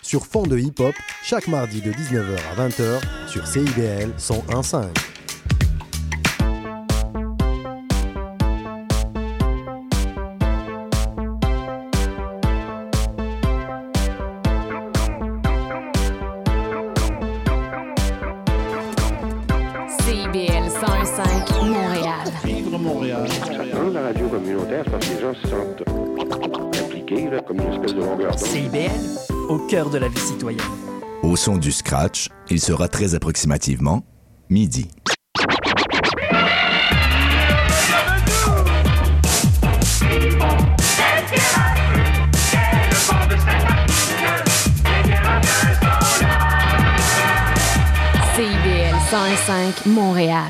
sur fond de hip-hop, chaque mardi de 19h à 20h sur CIBL 101.5. CIBL 101.5 Montréal. Vivre Montréal. Dans la radio communautaire, c'est parce que les gens se sentent impliqués, là, comme une espèce de longueur d'onde. CIBL, au cœur de la vie citoyenne. Au son du scratch, il sera très approximativement midi. CIBL 101.5 Montréal.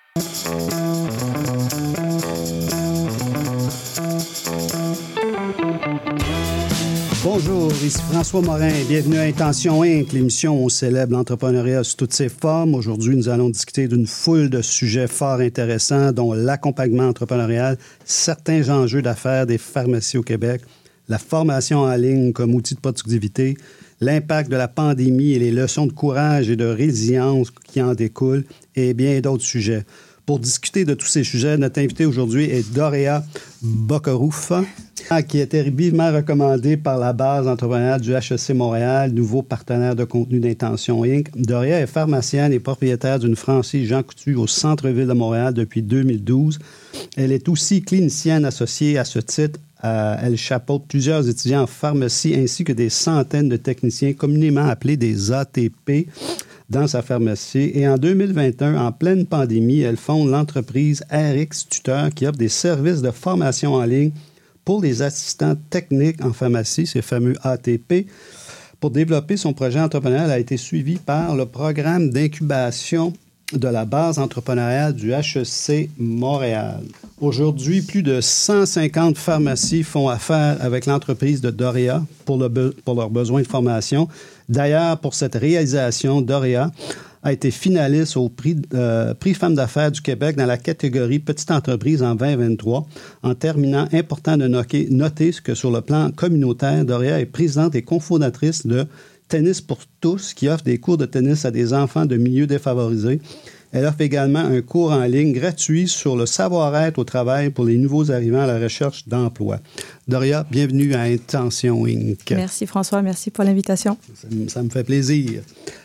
Bonjour, ici François Morin. Bienvenue à Intention Inc., l'émission où on célèbre l'entrepreneuriat sous toutes ses formes. Aujourd'hui, nous allons discuter d'une foule de sujets fort intéressants, dont l'accompagnement entrepreneurial, certains enjeux d'affaires des pharmacies au Québec, la formation en ligne comme outil de productivité, l'impact de la pandémie et les leçons de courage et de résilience qui en découlent, et bien d'autres sujets. Pour discuter de tous ces sujets, notre invité aujourd'hui est Dorea Bokorouf, qui a été vivement recommandée par la base entrepreneuriale du HEC Montréal, nouveau partenaire de contenu d'Intention Inc. Dorea est pharmacienne et propriétaire d'une franchise Jean Coutu au centre-ville de Montréal depuis 2012. Elle est aussi clinicienne associée à ce titre. Elle chapeaute plusieurs étudiants en pharmacie ainsi que des centaines de techniciens communément appelés des ATP dans sa pharmacie. Et en 2021, en pleine pandémie, elle fonde l'entreprise RX Tuteur qui offre des services de formation en ligne pour les assistants techniques en pharmacie, ces fameux ATP. Pour développer son projet entrepreneurial, elle a été suivie par le programme d'incubation de la base entrepreneuriale du HEC Montréal. Aujourd'hui, plus de 150 pharmacies font affaire avec l'entreprise de Dorea pour leurs besoins de formation. D'ailleurs, pour cette réalisation, Dorea a été finaliste au prix Femmes d'affaires du Québec dans la catégorie Petite entreprise en 2023. En terminant, important de noter que sur le plan communautaire, Dorea est présidente et cofondatrice de Tennis pour tous, qui offre des cours de tennis à des enfants de milieux défavorisés. Elle offre également un cours en ligne gratuit sur le savoir-être au travail pour les nouveaux arrivants à la recherche d'emploi. Dorea, bienvenue à Intention Inc. Merci François, merci pour l'invitation. Ça me fait plaisir.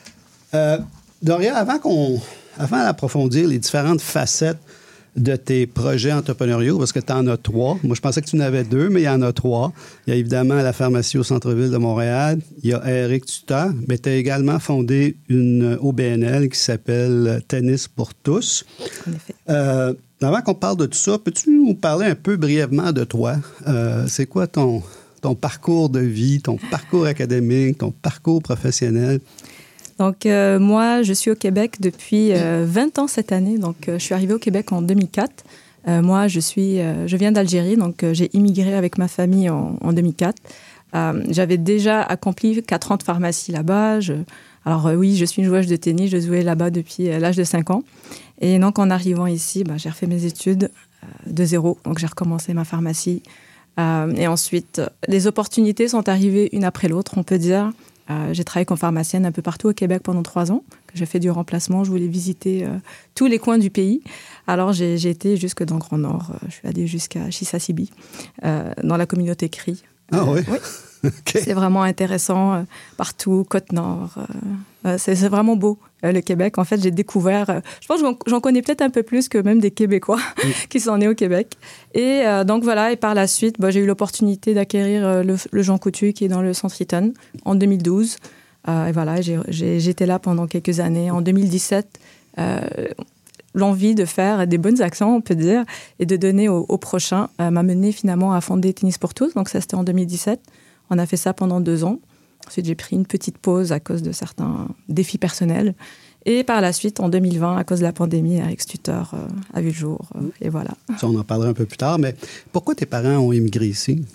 Dorea, avant d'approfondir les différentes facettes de tes projets entrepreneuriaux, parce que tu en as 3. Moi, je pensais que tu en avais 2, mais il y en a 3. Il y a évidemment la pharmacie au centre-ville de Montréal. Il y a RX Tuteur, mais tu as également fondé une OBNL qui s'appelle Tennis pour tous. En effet. Avant qu'on parle de tout ça, peux-tu nous parler un peu brièvement de toi? C'est quoi ton parcours de vie, ton parcours académique, ton parcours professionnel? Donc, moi, je suis au Québec depuis 20 ans cette année. Donc, je suis arrivée au Québec en 2004. Moi, je viens d'Algérie, donc j'ai immigré avec ma famille en 2004. J'avais déjà accompli 4 ans de pharmacie là-bas. Alors oui, je suis une joueuse de tennis. Je jouais là-bas depuis l'âge de 5 ans. Et donc, en arrivant ici, j'ai refait mes études de zéro. Donc, j'ai recommencé ma pharmacie. Et ensuite, les opportunités sont arrivées une après l'autre, on peut dire. J'ai travaillé comme pharmacienne un peu partout au Québec pendant 3 ans. J'ai fait du remplacement. Je voulais visiter tous les coins du pays. Alors, j'ai été jusque dans le Grand Nord. Je suis allée jusqu'à Chisasibi, dans la communauté Cri. Ah oui? Oui. Okay. C'est vraiment intéressant. Partout, Côte-Nord. C'est vraiment beau, le Québec. En fait, j'ai découvert... je pense que j'en connais peut-être un peu plus que même des Québécois qui sont nés au Québec. Et donc, voilà. Et par la suite, j'ai eu l'opportunité d'acquérir le Jean Coutu qui est dans le centre Eaton en 2012. Et voilà, j'étais là pendant quelques années. En 2017, l'envie de faire des bonnes actions, on peut dire, et de donner au prochain m'a mené finalement à fonder Tennis pour tous. Donc, ça, c'était en 2017. On a fait ça pendant 2 ans. Ensuite, j'ai pris une petite pause à cause de certains défis personnels. Et par la suite, en 2020, à cause de la pandémie, RX Tuteur a vu le jour. Et voilà. Ça, on en parlera un peu plus tard. Mais pourquoi tes parents ont immigré ici?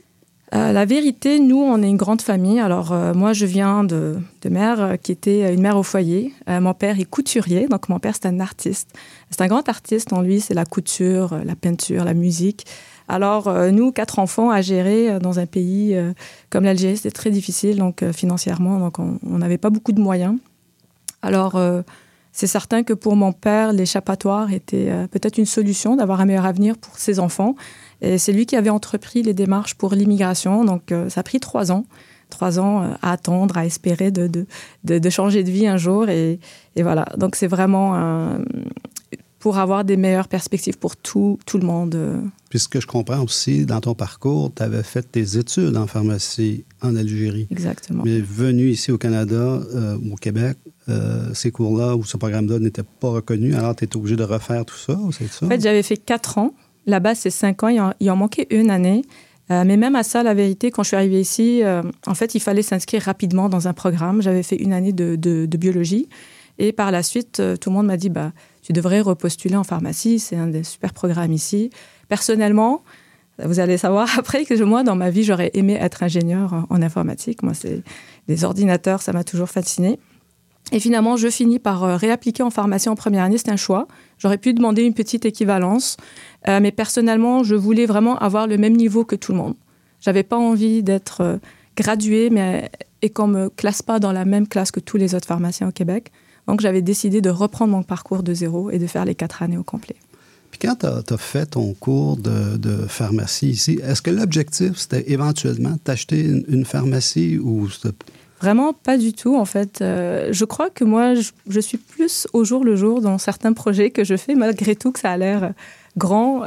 La vérité, nous, on est une grande famille. Alors, moi, je viens de mère qui était une mère au foyer. Mon père est couturier. Donc, mon père, c'est un artiste. C'est un grand artiste. En lui, c'est la couture, la peinture, la musique. Alors, nous, 4 enfants à gérer dans un pays comme l'Algérie, c'était très difficile, donc financièrement, donc on n'avait pas beaucoup de moyens. Alors, c'est certain que pour mon père, l'échappatoire était peut-être une solution d'avoir un meilleur avenir pour ses enfants. Et c'est lui qui avait entrepris les démarches pour l'immigration. Donc, ça a pris 3 ans. 3 ans à attendre, à espérer de changer de vie un jour. Et voilà. Donc, c'est vraiment pour avoir des meilleures perspectives pour tout le monde. Puis ce que je comprends aussi, dans ton parcours, tu avais fait tes études en pharmacie en Algérie. Exactement. Mais venu ici au Canada, au Québec, ces cours-là ou ce programme-là n'étaient pas reconnus. Alors, tu étais obligé de refaire tout ça, c'est ça? En fait, j'avais fait 4 ans. Là-bas, c'est 5 ans. Il en manquait une année. Mais même à ça, la vérité, quand je suis arrivée ici, en fait, il fallait s'inscrire rapidement dans un programme. J'avais fait une année de biologie. Et par la suite, tout le monde m'a dit, tu devrais repostuler en pharmacie. C'est un des super programmes ici. Personnellement, vous allez savoir après que moi, dans ma vie, j'aurais aimé être ingénieur en informatique. Moi, c'est les ordinateurs, ça m'a toujours fascinée. Et finalement, je finis par réappliquer en pharmacie en première année. C'était un choix. J'aurais pu demander une petite équivalence. Mais personnellement, je voulais vraiment avoir le même niveau que tout le monde. J'avais pas envie d'être graduée et qu'on me classe pas dans la même classe que tous les autres pharmaciens au Québec. Donc, j'avais décidé de reprendre mon parcours de zéro et de faire les 4 années au complet. Puis quand tu as fait ton cours de pharmacie ici, est-ce que l'objectif, c'était éventuellement d'acheter une pharmacie ou c'était... Vraiment pas du tout, en fait. Je crois que moi, je suis plus au jour le jour dans certains projets que je fais, malgré tout que ça a l'air grand,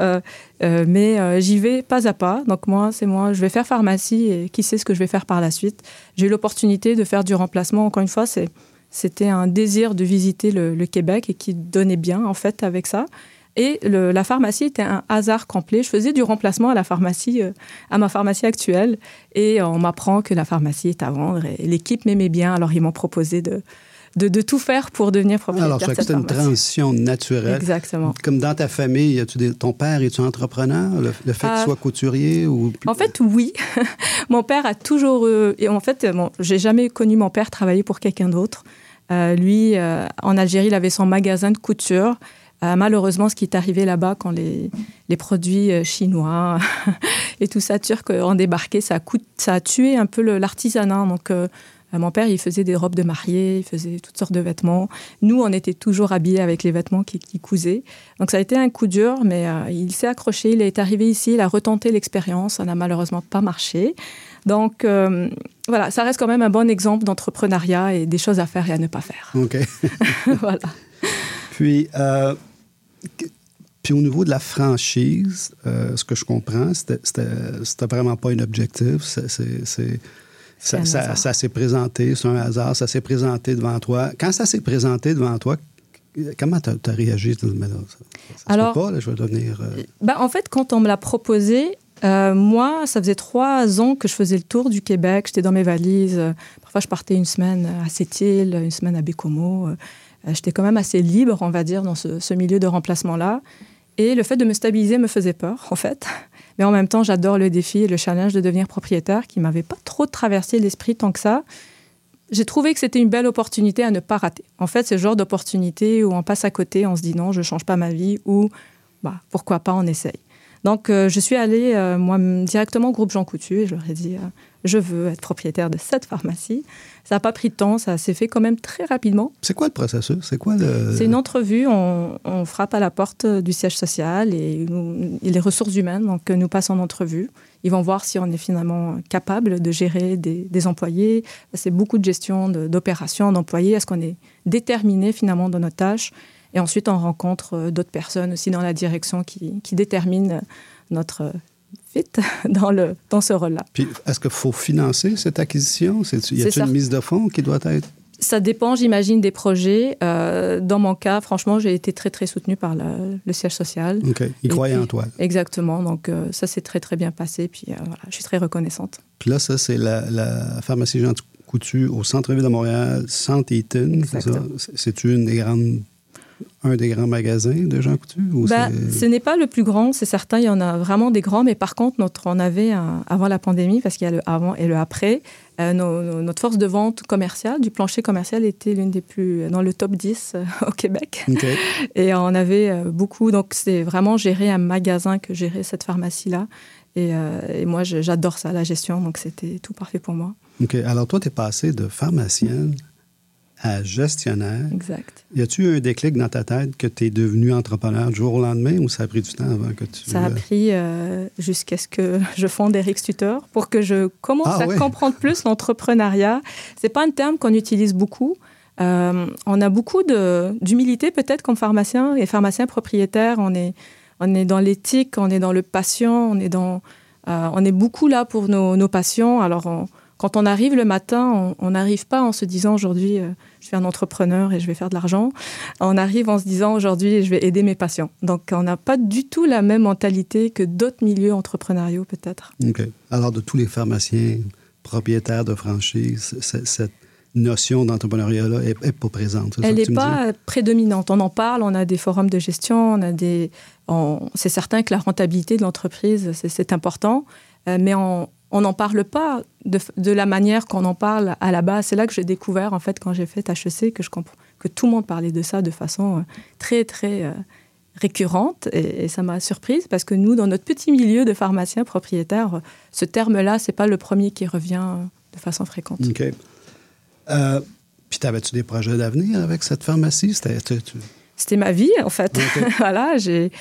mais j'y vais pas à pas. Donc moi, je vais faire pharmacie et qui sait ce que je vais faire par la suite. J'ai eu l'opportunité de faire du remplacement. Encore une fois, c'était un désir de visiter le Québec et qui donnait bien, en fait, avec ça. Et la pharmacie était un hasard complet. Je faisais du remplacement à ma pharmacie actuelle. Et on m'apprend que la pharmacie est à vendre. Et l'équipe m'aimait bien. Alors, ils m'ont proposé de tout faire pour devenir propriétaire de cette pharmacie. Alors, c'est une transition naturelle. Exactement. Comme dans ta famille, ton père, es-tu entrepreneur? Le fait qu'il soit couturier? En fait, oui. Mon père a toujours... et en fait, j'ai jamais connu mon père travailler pour quelqu'un d'autre. Lui, en Algérie, il avait son magasin de couture. Malheureusement, ce qui est arrivé là-bas quand les produits chinois et tout ça, turcs, ont débarqué, ça a tué un peu l'artisanat. Donc, mon père, il faisait des robes de mariée, il faisait toutes sortes de vêtements. Nous, on était toujours habillés avec les vêtements qu'il cousait. Donc, ça a été un coup dur, mais il s'est accroché. Il est arrivé ici, il a retenté l'expérience. Ça n'a malheureusement pas marché. Donc, voilà, ça reste quand même un bon exemple d'entrepreneuriat et des choses à faire et à ne pas faire. OK. Voilà. Puis au niveau de la franchise, ce que je comprends, c'était vraiment pas un objectif. Ça s'est présenté, c'est un hasard, ça s'est présenté devant toi. Quand ça s'est présenté devant toi, comment tu as réagi? Alors, pas, là, je vais devenir... En fait, quand on me l'a proposé, moi, ça faisait 3 ans que je faisais le tour du Québec. J'étais dans mes valises. Parfois, je partais une semaine à Sept-Îles, une semaine à Bécomo. J'étais quand même assez libre, on va dire, dans ce milieu de remplacement-là. Et le fait de me stabiliser me faisait peur, en fait. Mais en même temps, j'adore le défi et le challenge de devenir propriétaire qui ne m'avait pas trop traversé l'esprit tant que ça. J'ai trouvé que c'était une belle opportunité à ne pas rater. En fait, c'est le genre d'opportunité où on passe à côté, on se dit non, je ne change pas ma vie ou pourquoi pas, on essaye. Donc, je suis allée, moi, directement au groupe Jean Coutu et je leur ai dit je veux être propriétaire de cette pharmacie. Ça n'a pas pris de temps, ça s'est fait quand même très rapidement. C'est quoi le processus? C'est une entrevue, on frappe à la porte du siège social et les ressources humaines donc, nous passent en entrevue. Ils vont voir si on est finalement capable de gérer des employés. C'est beaucoup de gestion d'opérations, d'employés. Est-ce qu'on est déterminé finalement dans notre tâche? Et ensuite, on rencontre d'autres personnes aussi dans la direction qui déterminent notre fit dans ce rôle-là. Puis, est-ce qu'il faut financer cette acquisition? Y a-t-il une mise de fonds qui doit être... Ça dépend, j'imagine, des projets. Dans mon cas, franchement, j'ai été très, très soutenue par le siège social. OK. Ils croyaient en toi. Exactement. Donc, ça s'est très, très bien passé. Puis, voilà, je suis très reconnaissante. Puis là, ça, c'est la pharmacie Jean Coutu au centre-ville de Montréal, Centre Eaton. C'est une des grandes un des grands magasins de Jean Coutu? Ou ce n'est pas le plus grand, c'est certain. Il y en a vraiment des grands, mais par contre, on avait, avant la pandémie, parce qu'il y a le avant et le après, notre force de vente commerciale, du plancher commercial, était l'une des plus, dans le top 10 au Québec. Okay. Et on avait beaucoup. Donc, c'est vraiment gérer un magasin que gérer cette pharmacie-là. Et moi, j'adore ça, la gestion. Donc, c'était tout parfait pour moi. OK. Alors, toi, tu es passée de pharmacienne à gestionnaire. Exact. Y a-tu eu un déclic dans ta tête que tu es devenue entrepreneur du jour au lendemain ou ça a pris du temps avant que tu... Ça a pris jusqu'à ce que je fonde Eric Tutor pour que je commence à comprendre plus l'entrepreneuriat. C'est pas un terme qu'on utilise beaucoup. On a beaucoup d'humilité peut-être comme pharmacien et pharmacien propriétaire. On est dans l'éthique, on est dans le patient, on est beaucoup là pour nos patients. Alors, quand on arrive le matin, on n'arrive pas en se disant aujourd'hui, je suis un entrepreneur et je vais faire de l'argent. On arrive en se disant aujourd'hui, je vais aider mes patients. Donc, on n'a pas du tout la même mentalité que d'autres milieux entrepreneuriaux peut-être. OK. Alors, de tous les pharmaciens propriétaires de franchise, cette notion d'entrepreneuriat-là n'est pas présente. Elle n'est pas prédominante. On en parle, on a des forums de gestion, c'est certain que la rentabilité de l'entreprise, c'est important, mais on n'en parle pas de la manière qu'on en parle à la base. C'est là que j'ai découvert, en fait, quand j'ai fait HEC, que tout le monde parlait de ça de façon très, très récurrente. Et ça m'a surprise parce que nous, dans notre petit milieu de pharmaciens propriétaires, ce terme-là, ce n'est pas le premier qui revient de façon fréquente. OK. Puis, avais-tu des projets d'avenir avec cette pharmacie? C'était ma vie, en fait. Okay. Voilà,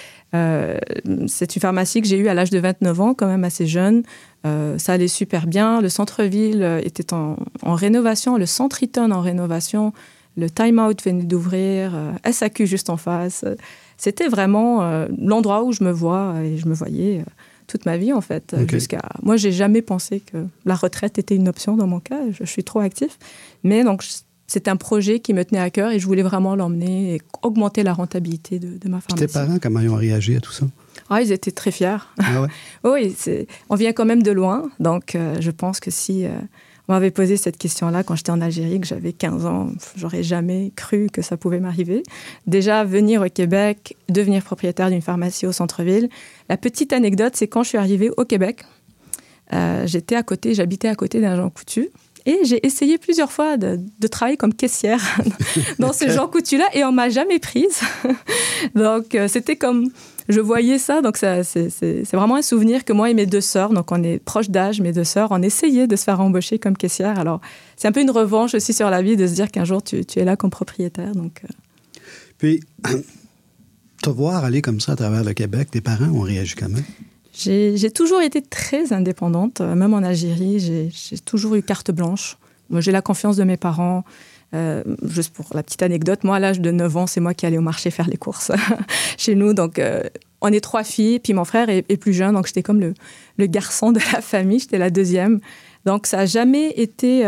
c'est une pharmacie que j'ai eue à l'âge de 29 ans, quand même assez jeune. Ça allait super bien. Le centre-ville était en rénovation. Le centre Eaton en rénovation. Le Time Out venait d'ouvrir. SAQ juste en face. C'était vraiment l'endroit où je me vois et je me voyais toute ma vie, en fait. Okay. Moi, j'ai jamais pensé que la retraite était une option dans mon cas. Je suis trop actif. Mais donc, c'est un projet qui me tenait à cœur et je voulais vraiment l'emmener et augmenter la rentabilité de ma pharmacie. Tes parents, comment ils ont réagi à tout ça? Ah, ils étaient très fiers. Ah ouais? Oui, on vient quand même de loin. Donc, je pense que si on m'avait posé cette question-là quand j'étais en Algérie, que j'avais 15 ans, j'aurais jamais cru que ça pouvait m'arriver. Déjà, venir au Québec, devenir propriétaire d'une pharmacie au centre-ville. La petite anecdote, c'est quand je suis arrivée au Québec, j'habitais à côté d'un Jean Coutu. Et j'ai essayé plusieurs fois de travailler comme caissière dans ce Jean Coutu-là et on ne m'a jamais prise. Donc, c'était comme... Je voyais ça, donc c'est vraiment un souvenir que moi et mes deux sœurs, donc on est proches d'âge, mes deux sœurs, on essayait de se faire embaucher comme caissière. Alors, c'est un peu une revanche aussi sur la vie de se dire qu'un jour, tu es là comme propriétaire. Donc, Puis, te voir aller comme ça à travers le Québec, tes parents ont réagi comment? J'ai toujours été très indépendante. Même en Algérie, j'ai toujours eu carte blanche. Moi, j'ai la confiance de mes parents. Juste pour la petite anecdote, moi, à l'âge de 9 ans, c'est moi qui allais au marché faire les courses chez nous. Donc, on est 3 filles, puis mon frère est plus jeune. Donc, j'étais comme le garçon de la famille. J'étais la deuxième. Donc, ça n'a jamais été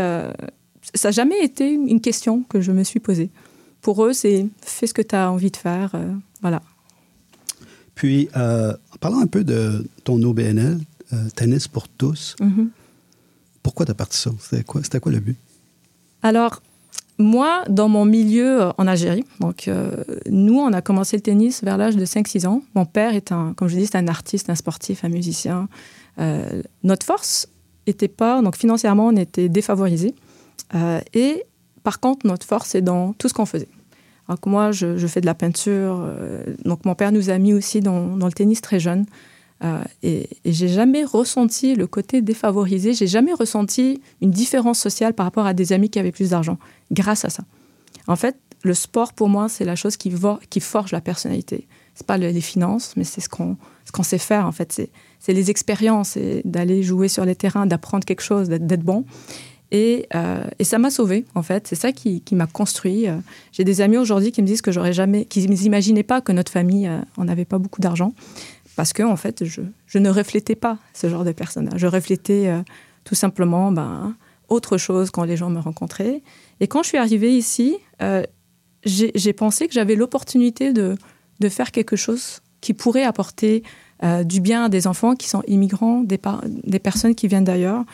une question que je me suis posée. Pour eux, c'est fais ce que tu as envie de faire. Voilà. Puis, en parlant un peu de ton OBNL, Tennis pour tous, pourquoi tu as parti ça? C'était quoi le but? Alors, moi, dans mon milieu en Algérie, donc nous, on a commencé le tennis vers l'âge de 5-6 ans. Mon père est comme je dis, c'est un artiste, un sportif, un musicien. Notre force n'était pas... Donc, financièrement, on était défavorisés. Et par contre, notre force, c'est dans tout ce qu'on faisait. Donc moi, je fais de la peinture. Donc mon père nous a mis aussi dans le tennis très jeune. Et j'ai jamais ressenti le côté défavorisé. J'ai jamais ressenti une différence sociale par rapport à des amis qui avaient plus d'argent, grâce à ça. En fait, le sport, pour moi, c'est la chose qui forge la personnalité. C'est pas les finances, mais c'est ce qu'on sait faire, en fait. C'est les expériences, c'est d'aller jouer sur les terrains, d'apprendre quelque chose, d'être bon. Et ça m'a sauvée, en fait. C'est ça qui m'a construit. J'ai des amis aujourd'hui qui me disent qu'ils n'imaginaient pas que notre famille, on n'avait pas beaucoup d'argent. Parce que, en fait, je ne reflétais pas ce genre de personnage. Je reflétais tout simplement autre chose quand les gens me rencontraient. Et quand je suis arrivée ici, j'ai pensé que j'avais l'opportunité de faire quelque chose qui pourrait apporter du bien à des enfants qui sont immigrants, des personnes qui viennent d'ailleurs.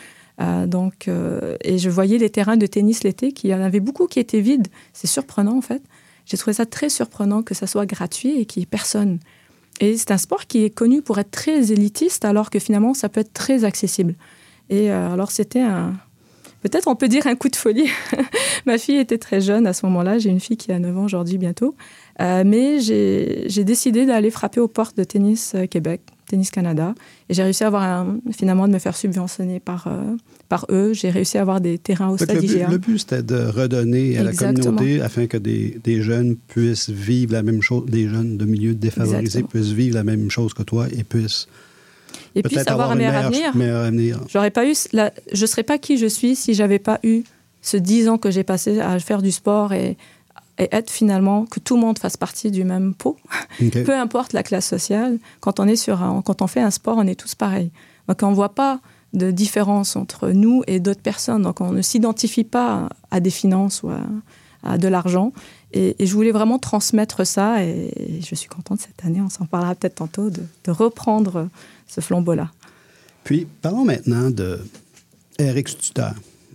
Et je voyais les terrains de tennis l'été, qu'il y en avait beaucoup qui étaient vides. C'est surprenant, en fait. j'ai trouvé ça très surprenant que ça soit gratuit et qu'il n'y ait personne. Et c'est un sport qui est connu pour être très élitiste, alors que finalement, ça peut être très accessible. Et alors, c'était peut-être on peut dire un coup de folie. Ma fille était très jeune à ce moment-là. J'ai une fille qui a 9 ans aujourd'hui bientôt. Mais j'ai décidé d'aller frapper aux portes de Tennis Québec, Tennis Canada. Et j'ai réussi à finalement de me faire subventionner par eux. J'ai réussi à avoir des terrains au stade IGA. Le but, c'était de redonner à la communauté afin que des jeunes puissent vivre la même chose, des jeunes de milieux défavorisés puissent vivre la même chose que toi et puissent peut-être avoir un meilleur avenir. Je ne serais pas qui je suis si je n'avais pas eu ce 10 ans que j'ai passé à faire du sport et être finalement que tout le monde fasse partie du même pot. Okay. Peu importe la classe sociale, quand on fait un sport, on est tous pareils. Donc on ne voit pas de différence entre nous et d'autres personnes. Donc on ne s'identifie pas à des finances ou à de l'argent. Et je voulais vraiment transmettre ça et je suis contente cette année, on s'en parlera peut-être tantôt, de reprendre ce flambeau-là. Puis parlons maintenant de Eric Stutter.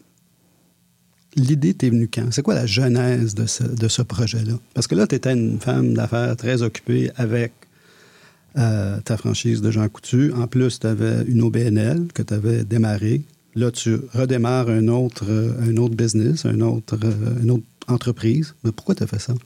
L'idée t'est venue quand? C'est quoi la genèse de ce projet-là? Parce que là, tu étais une femme d'affaires très occupée avec ta franchise de Jean Coutu. En plus, tu avais une OBNL que tu avais démarrée. Là, tu redémarres un autre business, une autre entreprise. Mais pourquoi tu as fait ça?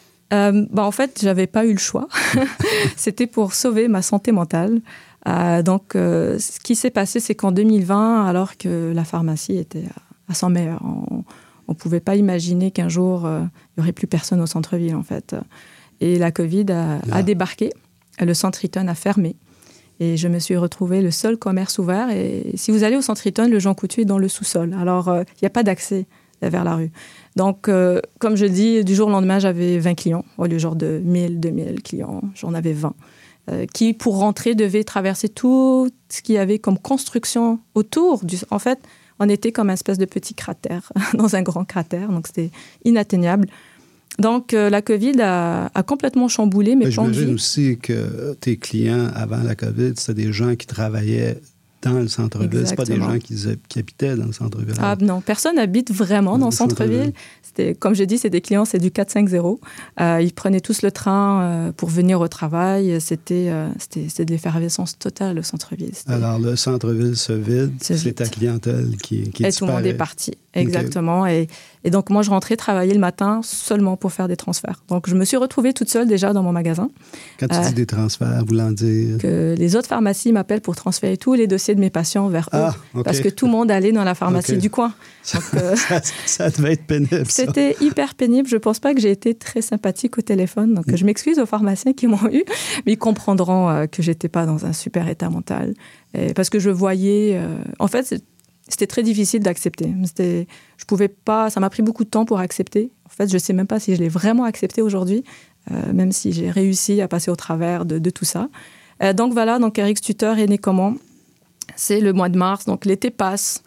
En fait, je n'avais pas eu le choix. C'était pour sauver ma santé mentale. Donc, ce qui s'est passé, c'est qu'en 2020, alors que la pharmacie était à son meilleur, on ne pouvait pas imaginer qu'un jour, il n'y aurait plus personne au centre-ville, en fait. Et la COVID a débarqué. Le centre Eaton a fermé. Et je me suis retrouvée le seul commerce ouvert. Et si vous allez au centre Eaton, le Jean Coutu est dans le sous-sol. Alors, il n'y a pas d'accès vers la rue. Donc, comme je dis, du jour au lendemain, j'avais 20 clients. Au lieu genre de 1000, 2000 clients, j'en avais 20. Qui, pour rentrer, devaient traverser tout ce qu'il y avait comme construction autour. En fait, on était comme une espèce de petit cratère, dans un grand cratère. Donc, c'était inatteignable. Donc, la COVID a complètement chamboulé mes plans de vie. J'imagine aussi que tes clients, avant la COVID, c'était des gens qui travaillaient dans le centre-ville. Ce pas des gens qui habitaient dans le centre-ville. Ah non, personne n'habite vraiment dans le centre-ville. Comme je dis, c'est des clients, c'est du 4-5-0. Ils prenaient tous le train pour venir au travail. C'était de l'effervescence totale, le centre-ville. Alors, le centre-ville se vide, c'est ta clientèle qui disparaît. Et tout le monde est parti, exactement. Okay. Et donc, moi, je rentrais travailler le matin seulement pour faire des transferts. Donc, je me suis retrouvée toute seule déjà dans mon magasin. Quand tu dis des transferts, voulant dire? Que les autres pharmacies m'appellent pour transférer tous les dossiers de mes patients vers eux. Okay. Parce que tout le monde allait dans la pharmacie du coin. Donc, ça devait être pénible, ça. C'était hyper pénible. Je ne pense pas que j'ai été très sympathique au téléphone. Donc, je m'excuse aux pharmaciens qui m'ont eu, mais ils comprendront que je n'étais pas dans un super état mental. Parce que je voyais... en fait, c'était très difficile d'accepter. Je pouvais pas... Ça m'a pris beaucoup de temps pour accepter. En fait, je ne sais même pas si je l'ai vraiment accepté aujourd'hui, même si j'ai réussi à passer au travers de tout ça. Donc voilà, donc Eric Stutter est né comment? C'est le mois de mars, donc l'été passe.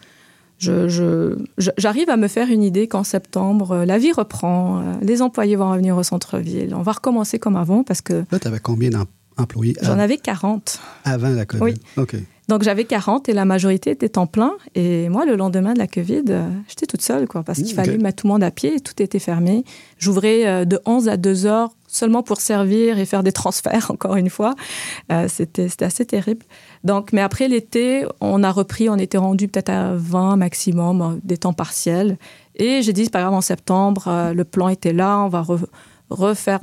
J'arrive à me faire une idée qu'en septembre, la vie reprend, les employés vont revenir au centre-ville, on va recommencer comme avant parce que... Là, tu avais combien d'employés? J'en avais 40. Avant la COVID? Oui. OK. Donc, j'avais 40 et la majorité était en plein. Et moi, le lendemain de la COVID, j'étais toute seule, parce qu'il fallait mettre tout le monde à pied. Tout était fermé. J'ouvrais de 11 à 2 heures seulement pour servir et faire des transferts, encore une fois. C'était assez terrible. Donc, mais après l'été, on a repris. On était rendu peut-être à 20 maximum, des temps partiels. Et j'ai dit, c'est pas grave, en septembre, le plan était là. On va refaire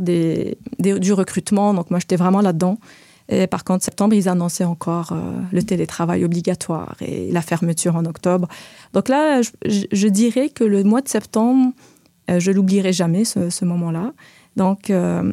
du recrutement. Donc, moi, j'étais vraiment là-dedans. Et par contre, septembre, ils annonçaient encore le télétravail obligatoire et la fermeture en octobre. Donc là, je dirais que le mois de septembre, je ne l'oublierai jamais, ce moment-là. Donc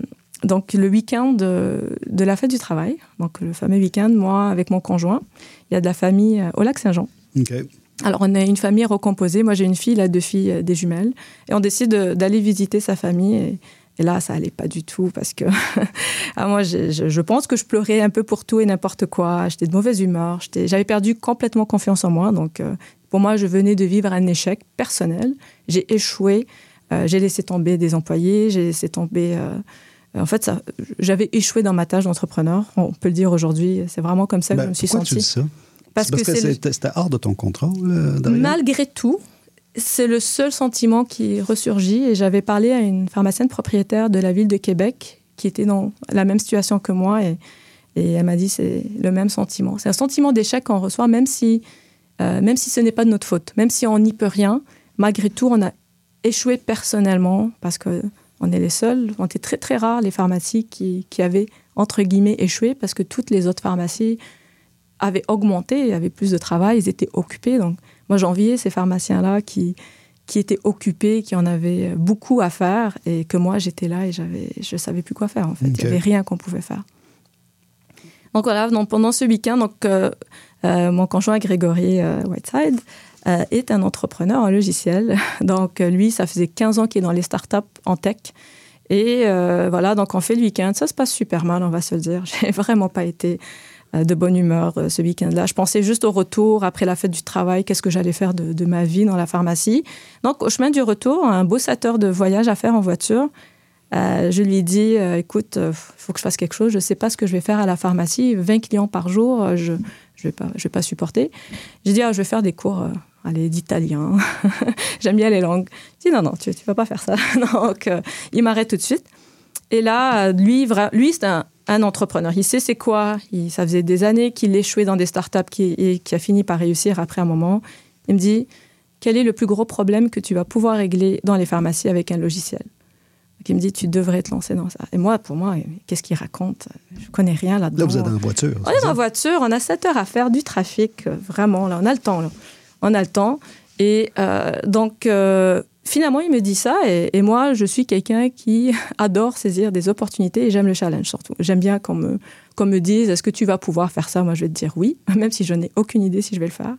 le week-end de la fête du travail, donc le fameux week-end, moi, avec mon conjoint, il y a de la famille au Lac-Saint-Jean. Okay. Alors, on a une famille recomposée. Moi, j'ai une fille, là, 2 filles, des jumelles. Et on décide d'aller visiter sa famille et là, ça allait pas du tout parce que moi, je pense que je pleurais un peu pour tout et n'importe quoi. J'étais de mauvaise humeur. J'avais perdu complètement confiance en moi. Donc, pour moi, je venais de vivre un échec personnel. J'ai échoué. J'ai laissé tomber des employés. J'ai laissé tomber... en fait, j'avais échoué dans ma tâche d'entrepreneur. On peut le dire aujourd'hui. C'est vraiment comme ça que je me suis sentie. Pourquoi tu dis ça? Parce que c'était hors de ton contrôle? Malgré tout, c'est le seul sentiment qui ressurgit. Et j'avais parlé à une pharmacienne propriétaire de la ville de Québec qui était dans la même situation que moi. Et elle m'a dit c'est le même sentiment. C'est un sentiment d'échec qu'on reçoit, même si ce n'est pas de notre faute. Même si on n'y peut rien, malgré tout, on a échoué personnellement parce qu'on est les seuls. On était très, très rares, les pharmacies qui avaient, entre guillemets, échoué parce que toutes les autres pharmacies avaient augmenté, avaient plus de travail, ils étaient occupés. Donc, moi, j'enviais ces pharmaciens-là qui étaient occupés, qui en avaient beaucoup à faire et que moi, j'étais là et je ne savais plus quoi faire, en fait. Okay. Il n'y avait rien qu'on pouvait faire. Donc, voilà, pendant ce week-end, mon conjoint Grégory Whiteside est un entrepreneur en logiciel. Donc, lui, ça faisait 15 ans qu'il est dans les startups en tech. Et voilà, donc on fait le week-end. Ça se passe super mal, on va se le dire. J'ai vraiment pas été de bonne humeur ce week-end-là. Je pensais juste au retour, après la fête du travail, qu'est-ce que j'allais faire de ma vie dans la pharmacie. Donc, au chemin du retour, un beau 7 heures de voyage à faire en voiture. Je lui ai dit, écoute, il faut que je fasse quelque chose. Je ne sais pas ce que je vais faire à la pharmacie. 20 clients par jour, je vais pas supporter. J'ai dit, je vais faire des cours d'italien. J'aime bien les langues. Je dis, non, tu ne vas pas faire ça. Donc, il m'arrête tout de suite. Et là, lui c'est un entrepreneur. Il sait c'est quoi. Ça faisait des années qu'il échouait dans des startups et qui a fini par réussir après un moment. Il me dit, quel est le plus gros problème que tu vas pouvoir régler dans les pharmacies avec un logiciel? Donc, il me dit, tu devrais te lancer dans ça. Et moi, pour moi, qu'est-ce qu'il raconte? Je ne connais rien là-dedans. Là, vous êtes en voiture. On est en voiture. On a 7 heures à faire du trafic. Vraiment, là, on a le temps. Là. On a le temps. Et donc, finalement, il me dit ça. Et moi, je suis quelqu'un qui adore saisir des opportunités et j'aime le challenge surtout. J'aime bien qu'on me dise, est-ce que tu vas pouvoir faire ça? Moi, je vais te dire oui, même si je n'ai aucune idée si je vais le faire.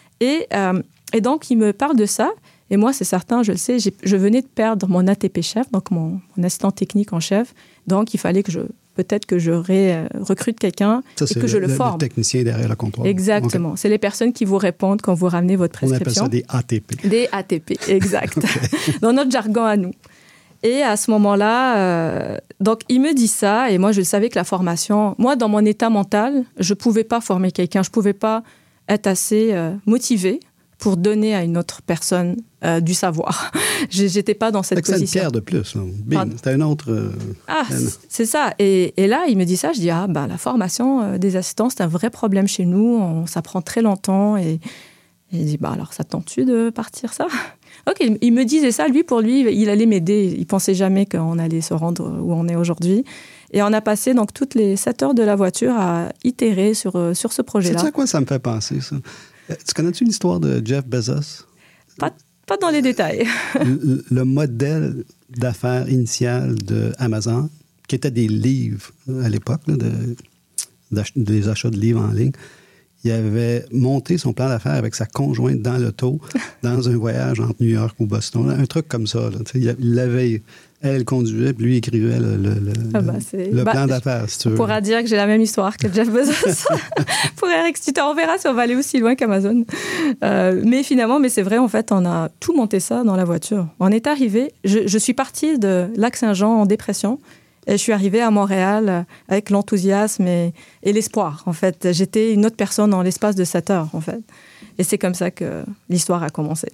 Et donc, il me parle de ça. Et moi, c'est certain, je le sais, je venais de perdre mon ATP chef, donc mon assistant technique en chef. Donc, il fallait que peut-être que je recrute quelqu'un et que je le forme. C'est le technicien derrière le comptoir. Exactement. Okay. C'est les personnes qui vous répondent quand vous ramenez votre prescription. On appelle ça des ATP. Des ATP, exact. Okay. Dans notre jargon à nous. Et à ce moment-là, donc il me dit ça, et moi, je savais que la formation... Moi, dans mon état mental, je ne pouvais pas former quelqu'un, je ne pouvais pas être assez motivée pour donner à une autre personne du savoir. J'étais pas dans cette position. C'est une pierre de plus. C'était un autre... c'est ça. Et là, il me dit ça, je dis, la formation des assistants, c'est un vrai problème chez nous, ça prend très longtemps. Et il dit, alors, ça tente-tu de partir ça? OK, il me disait ça, pour lui, il allait m'aider. Il pensait jamais qu'on allait se rendre où on est aujourd'hui. Et on a passé donc toutes les 7 heures de la voiture à itérer sur ce projet-là. C'est à quoi ça me fait penser, ça? Tu connais-tu l'histoire de Jeff Bezos? Pas dans les détails. Le modèle d'affaires initial d'Amazon, qui était des livres à l'époque, des achats de livres en ligne, il avait monté son plan d'affaires avec sa conjointe dans l'auto, dans un voyage entre New York ou Boston, un truc comme ça. Elle conduisait, puis lui écrivait le plan d'affaires, si tu veux. On pourra dire que j'ai la même histoire que Jeff Bezos. Pour Eric Stuter, on verra si on va aller aussi loin qu'Amazon. Mais finalement, c'est vrai, en fait, on a tout monté ça dans la voiture. On est arrivé, je suis partie de Lac-Saint-Jean en dépression, et je suis arrivée à Montréal avec l'enthousiasme et l'espoir, en fait. J'étais une autre personne dans l'espace de 7 heures, en fait. Et c'est comme ça que l'histoire a commencé.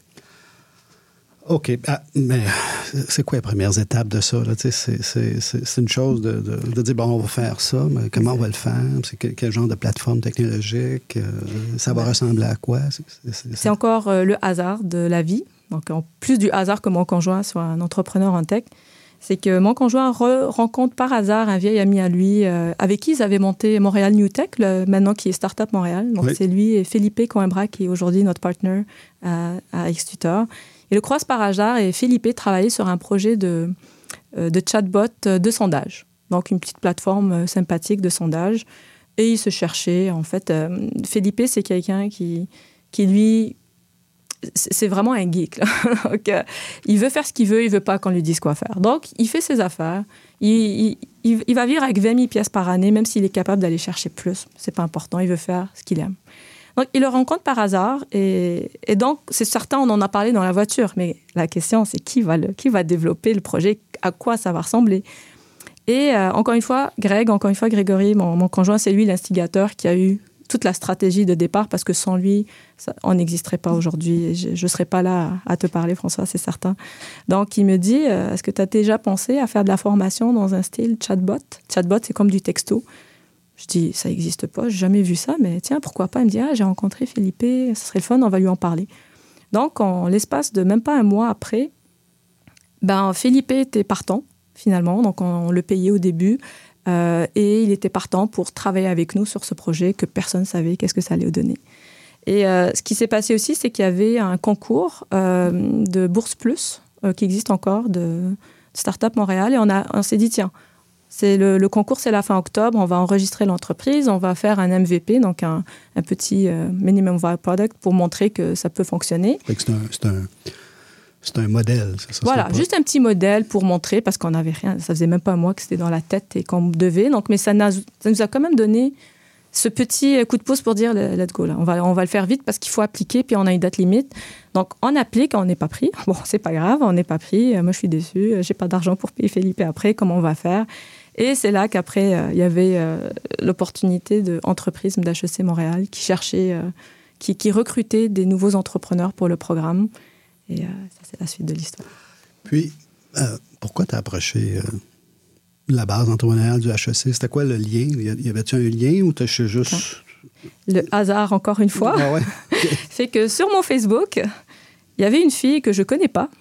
OK. Mais c'est quoi les premières étapes de ça? Là? C'est une chose de dire, on va faire ça, mais comment on va le faire? C'est quel genre de plateforme technologique? Ça va ressembler à quoi? C'est encore le hasard de la vie. Donc, en plus du hasard que mon conjoint soit un entrepreneur en tech, c'est que mon conjoint rencontre par hasard un vieil ami à lui avec qui ils avaient monté Montréal New Tech, maintenant qui est Startup Montréal. Donc, c'est lui et Felipe Coimbra qui est aujourd'hui notre partner à X-Tutor. Il le croise par hasard et Felipe travaillait sur un projet de chatbot de sondage. Donc, une petite plateforme sympathique de sondage. Et il se cherchait. En fait, Felipe, c'est quelqu'un qui lui... C'est vraiment un geek. Là. Donc, il veut faire ce qu'il veut, il ne veut pas qu'on lui dise quoi faire. Donc, il fait ses affaires. Il va vivre avec 20 000 pièces par année, même s'il est capable d'aller chercher plus. Ce n'est pas important, il veut faire ce qu'il aime. Donc, il le rencontre par hasard. Et donc, c'est certain, on en a parlé dans la voiture. Mais la question, c'est qui va développer le projet, à quoi ça va ressembler. Et encore une fois, Grégory, mon conjoint, c'est lui l'instigateur qui a eu toute la stratégie de départ, parce que sans lui, on n'existerait pas aujourd'hui. Je ne serais pas là à te parler, François, c'est certain. Donc, il me dit, est-ce que tu as déjà pensé à faire de la formation dans un style chatbot? Chatbot, c'est comme du texto. Je dis, ça n'existe pas, je n'ai jamais vu ça, mais tiens, pourquoi pas? Il me dit, j'ai rencontré Philippe, ce serait le fun, on va lui en parler. Donc, en l'espace de même pas un mois après, Philippe était partant, finalement. Donc, on le payait au début. Et il était partant pour travailler avec nous sur ce projet que personne ne savait qu'est-ce que ça allait donner. Et ce qui s'est passé aussi, c'est qu'il y avait un concours de Bourse Plus qui existe encore, de Startup Montréal. Et on s'est dit, tiens, le concours, c'est la fin octobre. On va enregistrer l'entreprise. On va faire un MVP, donc un petit Minimum Viable Product pour montrer que ça peut fonctionner. C'est un modèle, c'est ça? Voilà, juste un petit modèle pour montrer, parce qu'on n'avait rien. Ça faisait même pas un mois que c'était dans la tête et qu'on devait. Donc, mais ça nous a quand même donné ce petit coup de pouce pour dire, let's go, là. On va le faire vite parce qu'il faut appliquer, puis on a une date limite. Donc, on applique, on n'est pas pris. Bon, c'est pas grave, on n'est pas pris. Moi, je suis déçue. J'ai pas d'argent pour payer Philippe après. Comment on va faire? Et c'est là qu'après, il y avait l'opportunité d'entreprise d'HEC Montréal qui cherchait, qui recrutait des nouveaux entrepreneurs pour le programme. Et ça, c'est la suite de l'histoire. Puis, pourquoi tu as approché la base entrepreneuriale du HEC? C'était quoi le lien? Y avait-tu un lien ou tu as juste... Le hasard, encore une fois, fait que sur mon Facebook, il y avait une fille que je ne connais pas,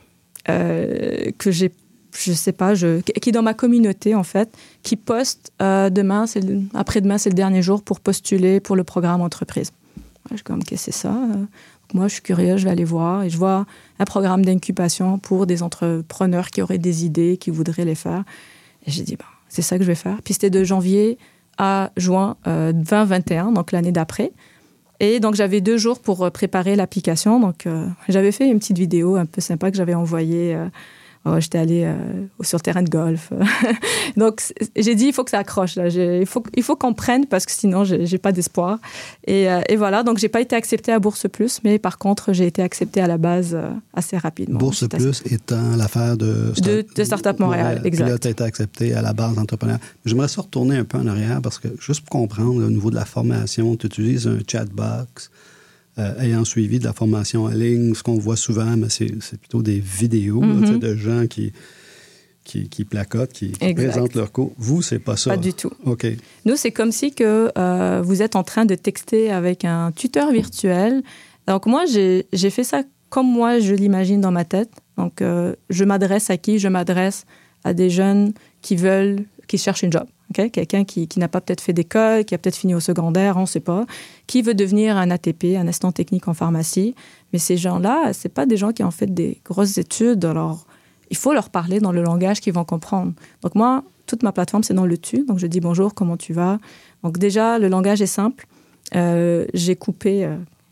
que j'ai, je sais pas, qui est dans ma communauté, en fait, qui poste après-demain, c'est le dernier jour pour postuler pour le programme entreprise. Je suis comme, qu'est-ce que c'est ça? Moi, je suis curieuse, je vais aller voir et je vois un programme d'incubation pour des entrepreneurs qui auraient des idées, qui voudraient les faire. Et j'ai dit, c'est ça que je vais faire. Puis c'était de janvier à juin 2021, donc l'année d'après. Et donc, j'avais 2 jours pour préparer l'application. Donc, j'avais fait une petite vidéo un peu sympa que j'avais envoyée. J'étais allée sur le terrain de golf. Donc, j'ai dit, il faut que ça accroche. Là. Il faut qu'on prenne parce que sinon, j'ai pas d'espoir. Et voilà, donc j'ai pas été acceptée à Bourse Plus, mais par contre, j'ai été acceptée à la base assez rapidement. Bourse Plus étant l'affaire de Startup Montréal, exact. Puis là, tu as été acceptée à la base d'entrepreneur. J'aimerais ça retourner un peu en arrière parce que, juste pour comprendre, au niveau de la formation, tu utilises un chatbox. Ayant suivi de la formation en ligne, ce qu'on voit souvent, mais c'est plutôt des vidéos là, de gens qui placotent, qui présentent leur cours. Vous, c'est pas ça? Pas du tout. OK. Nous, c'est comme si que, vous êtes en train de texter avec un tuteur virtuel. Donc, moi, j'ai fait ça comme moi, je l'imagine dans ma tête. Donc, je m'adresse à qui? Je m'adresse à des jeunes qui cherchent une job. Okay? Quelqu'un qui n'a pas peut-être fait d'école, qui a peut-être fini au secondaire, on ne sait pas, qui veut devenir un ATP, un assistant technique en pharmacie. Mais ces gens-là, ce n'est pas des gens qui ont fait des grosses études. Alors, il faut leur parler dans le langage qu'ils vont comprendre. Donc moi, toute ma plateforme, c'est dans le tu. Donc je dis bonjour, comment tu vas? Donc déjà, le langage est simple. J'ai coupé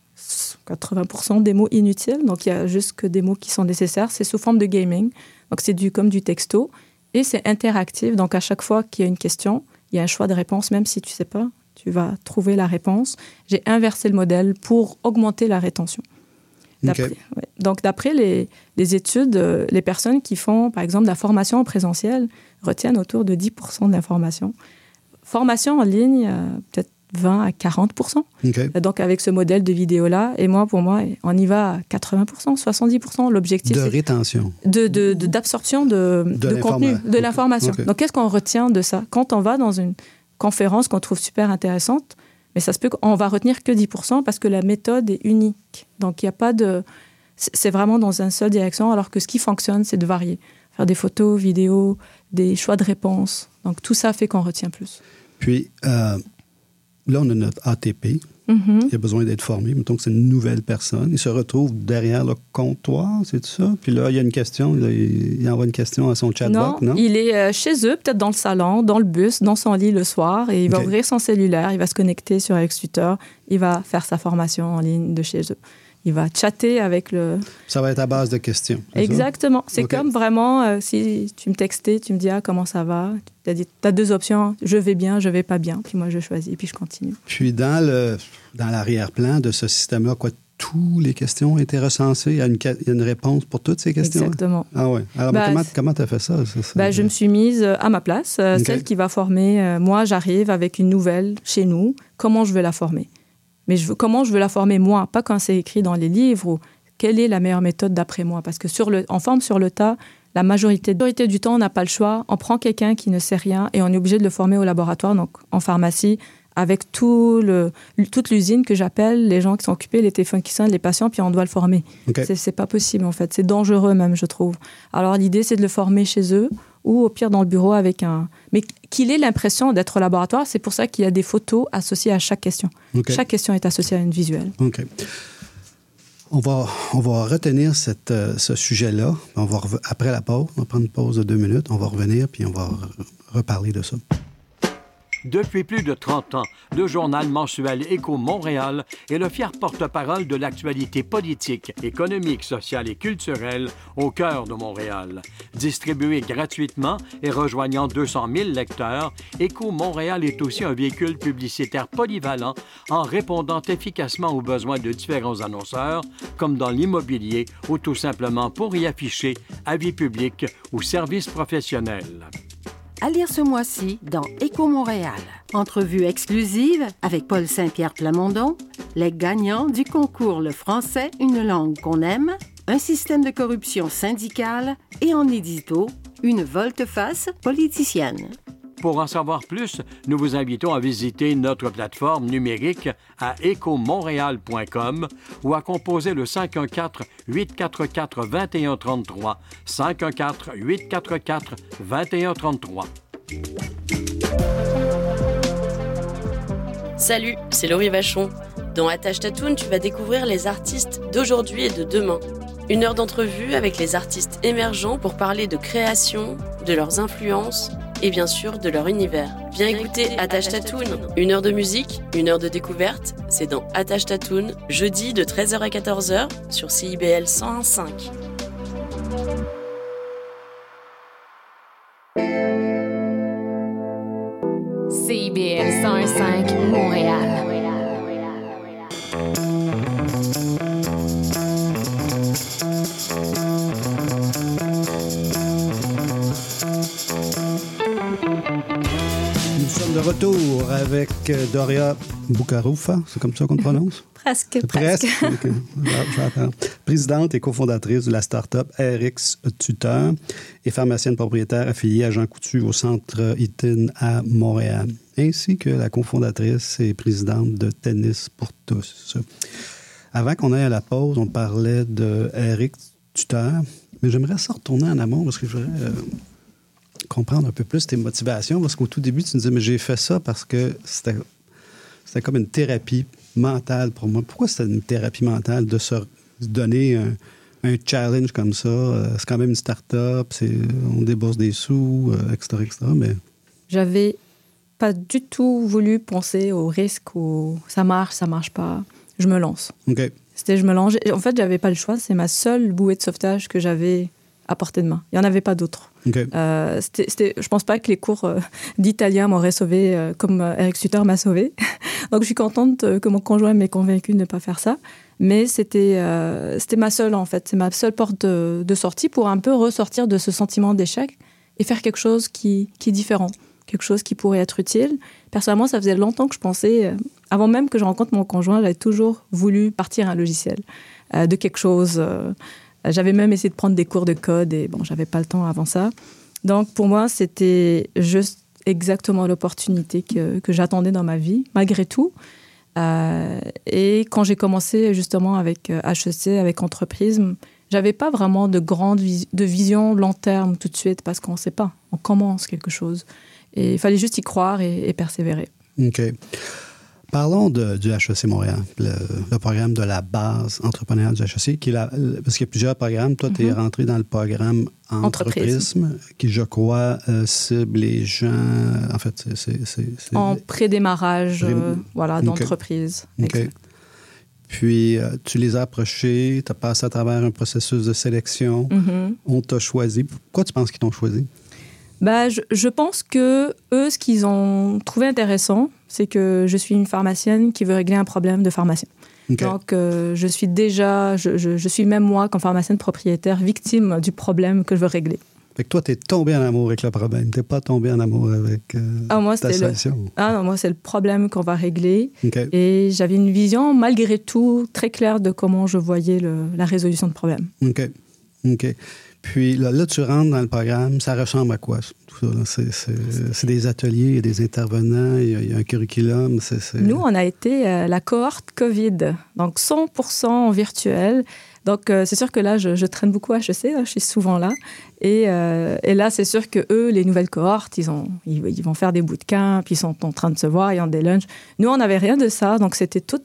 80% des mots inutiles. Donc il y a juste que des mots qui sont nécessaires. C'est sous forme de gaming. Donc c'est comme du texto. Et c'est interactif, donc à chaque fois qu'il y a une question, il y a un choix de réponse, même si tu ne sais pas, tu vas trouver la réponse. J'ai inversé le modèle pour augmenter la rétention. Donc, d'après les études, les personnes qui font, par exemple, de la formation en présentiel retiennent autour de 10% de l'information. Formation en ligne, peut-être 20 à 40%. Okay. Donc, avec ce modèle de vidéo-là, et pour moi, on y va à 80%, 70%. L'objectif, de rétention. D'absorption de contenu, de l'information. Okay. Donc, qu'est-ce qu'on retient de ça? Quand on va dans une conférence qu'on trouve super intéressante, mais ça se peut qu'on va retenir que 10% parce que la méthode est unique. Donc, il n'y a pas de... C'est vraiment dans une seule direction, alors que ce qui fonctionne, c'est de varier. Faire des photos, vidéos, des choix de réponses. Donc, tout ça fait qu'on retient plus. Puis... là, on a notre ATP. Il a besoin d'être formé. Mettons que c'est une nouvelle personne. Il se retrouve derrière le comptoir, c'est ça? Puis là, il y a une question. Il envoie une question à son chatbot, non? Il est chez eux, peut-être dans le salon, dans le bus, dans son lit le soir. Et il va ouvrir son cellulaire. Il va se connecter sur X-Tutor. Il va faire sa formation en ligne de chez eux. Il va chatter avec le... Ça va être à base de questions. Exactement. C'est comme vraiment, si tu me textais, tu me dis « comment ça va? » Tu as 2 options, je vais bien, je vais pas bien. Puis moi, je choisis, puis je continue. Puis dans l'arrière-plan de ce système-là, toutes les questions ont été recensées? Il y a une réponse pour toutes ces questions? Exactement. Ah oui. Alors, comment tu as fait ça? Je me suis mise à ma place, celle qui va former. Moi, j'arrive avec une nouvelle chez nous. Comment je vais la former? Mais comment je veux la former moi, pas quand c'est écrit dans les livres ou quelle est la meilleure méthode d'après moi. Parce que on forme sur le tas, la majorité du temps, on n'a pas le choix. On prend quelqu'un qui ne sait rien et on est obligé de le former au laboratoire, donc en pharmacie, avec toute l'usine que j'appelle, les gens qui sont occupés, les téléphones qui sonnent, les patients, puis on doit le former. Okay. C'est pas possible, en fait. C'est dangereux même, je trouve. Alors, l'idée, c'est de le former chez eux ou au pire dans le bureau avec un... Mais qu'il ait l'impression d'être au laboratoire, c'est pour ça qu'il y a des photos associées à chaque question. Okay. Chaque question est associée à une visuelle. OK. On va retenir ce sujet-là. Après la pause, on va prendre une pause de 2 minutes. On va revenir, puis on va reparler de ça. Depuis plus de 30 ans, le journal mensuel Écho Montréal est le fier porte-parole de l'actualité politique, économique, sociale et culturelle au cœur de Montréal. Distribué gratuitement et rejoignant 200 000 lecteurs, Écho Montréal est aussi un véhicule publicitaire polyvalent en répondant efficacement aux besoins de différents annonceurs, comme dans l'immobilier ou tout simplement pour y afficher avis publics ou services professionnels. À lire ce mois-ci dans Écho Montréal. Entrevue exclusive avec Paul Saint-Pierre Plamondon, les gagnants du concours Le français, une langue qu'on aime, un système de corruption syndicale et en édito, une volte-face politicienne. Pour en savoir plus, nous vous invitons à visiter notre plateforme numérique à ecomontréal.com ou à composer le 514-844-2133, 514-844-2133. Salut, c'est Laurie Vachon. Dans Attache Tatoune, tu vas découvrir les artistes d'aujourd'hui et de demain. 1 heure d'entrevue avec les artistes émergents pour parler de création, de leurs influences et bien sûr de leur univers. Viens écouter Attache Tatoune. 1 heure de musique, 1 heure de découverte. C'est dans Attache Tatoune, jeudi de 13h à 14h sur CIBL 101.5. CIBL 101.5 Montréal. Nous sommes de retour avec Doria Boukaroufa, c'est comme ça qu'on le prononce? Presque. Okay. Présidente et cofondatrice de la start-up RX Tuteur et pharmacienne propriétaire affiliée à Jean Coutu au Centre Eaton à Montréal, ainsi que la cofondatrice et présidente de Tennis pour tous. Avant qu'on aille à la pause, on parlait de RX Tuteur, mais j'aimerais ça retourner en amont parce que je voudrais comprendre un peu plus tes motivations, parce qu'au tout début, tu me disais, mais j'ai fait ça parce que c'était comme une thérapie mentale pour moi. Pourquoi c'était une thérapie mentale de se donner un challenge comme ça? C'est quand même une start-up, on débourse des sous, etc., mais... J'avais pas du tout voulu penser au risque ou ça marche pas. Je me lance. OK. Je me lance. En fait, j'avais pas le choix. C'est ma seule bouée de sauvetage que j'avais à portée de main. Il n'y en avait pas d'autres. Okay. Je pense pas que les cours d'italien m'auraient sauvé comme Eric Suter m'a sauvé. Donc, je suis contente que mon conjoint m'ait convaincu de ne pas faire ça. Mais c'était ma seule, en fait. C'est ma seule porte de sortie pour un peu ressortir de ce sentiment d'échec et faire quelque chose qui est différent, quelque chose qui pourrait être utile. Personnellement, ça faisait longtemps que je pensais, avant même que je rencontre mon conjoint, j'avais toujours voulu partir un logiciel de quelque chose... J'avais même essayé de prendre des cours de code et bon, j'avais pas le temps avant ça. Donc, pour moi, c'était juste exactement l'opportunité que j'attendais dans ma vie, malgré tout. Et quand j'ai commencé justement avec HEC, avec Entreprise, j'avais pas vraiment de vision long terme tout de suite parce qu'on sait pas. On commence quelque chose. Et il fallait juste y croire et persévérer. OK. Parlons du HEC Montréal, le programme de la base entrepreneuriale du HEC, parce qu'il y a plusieurs programmes. Toi, tu es rentré dans le programme Entreprise, qui, je crois, cible les gens... En fait, c'est en prédémarrage d'entreprise. Okay. Puis, tu les as approchés, tu as passé à travers un processus de sélection. Mm-hmm. On t'a choisi. Pourquoi tu penses qu'ils t'ont choisi? Je pense que eux, ce qu'ils ont trouvé intéressant, c'est que je suis une pharmacienne qui veut régler un problème de pharmacien. Okay. Donc, je suis déjà, je suis même moi, comme pharmacienne propriétaire, victime du problème que je veux régler. Fait que toi, t'es tombé en amour avec le problème. T'es pas tombé en amour avec ta solution. Non, moi, c'est le problème qu'on va régler. Okay. Et j'avais une vision, malgré tout, très claire de comment je voyais la résolution de problème. OK. Puis là, tu rentres dans le programme. Ça ressemble à quoi, tout ça? C'est des ateliers, il y a des intervenants, il y a un curriculum. Nous, on a été la cohorte COVID, donc 100% virtuel. Donc, c'est sûr que là, je traîne beaucoup à HEC, je suis souvent là. Et là, c'est sûr que eux, les nouvelles cohortes, ils vont faire des bootcamps, puis ils sont en train de se voir, ils ont des lunchs. Nous, on n'avait rien de ça, donc c'était tout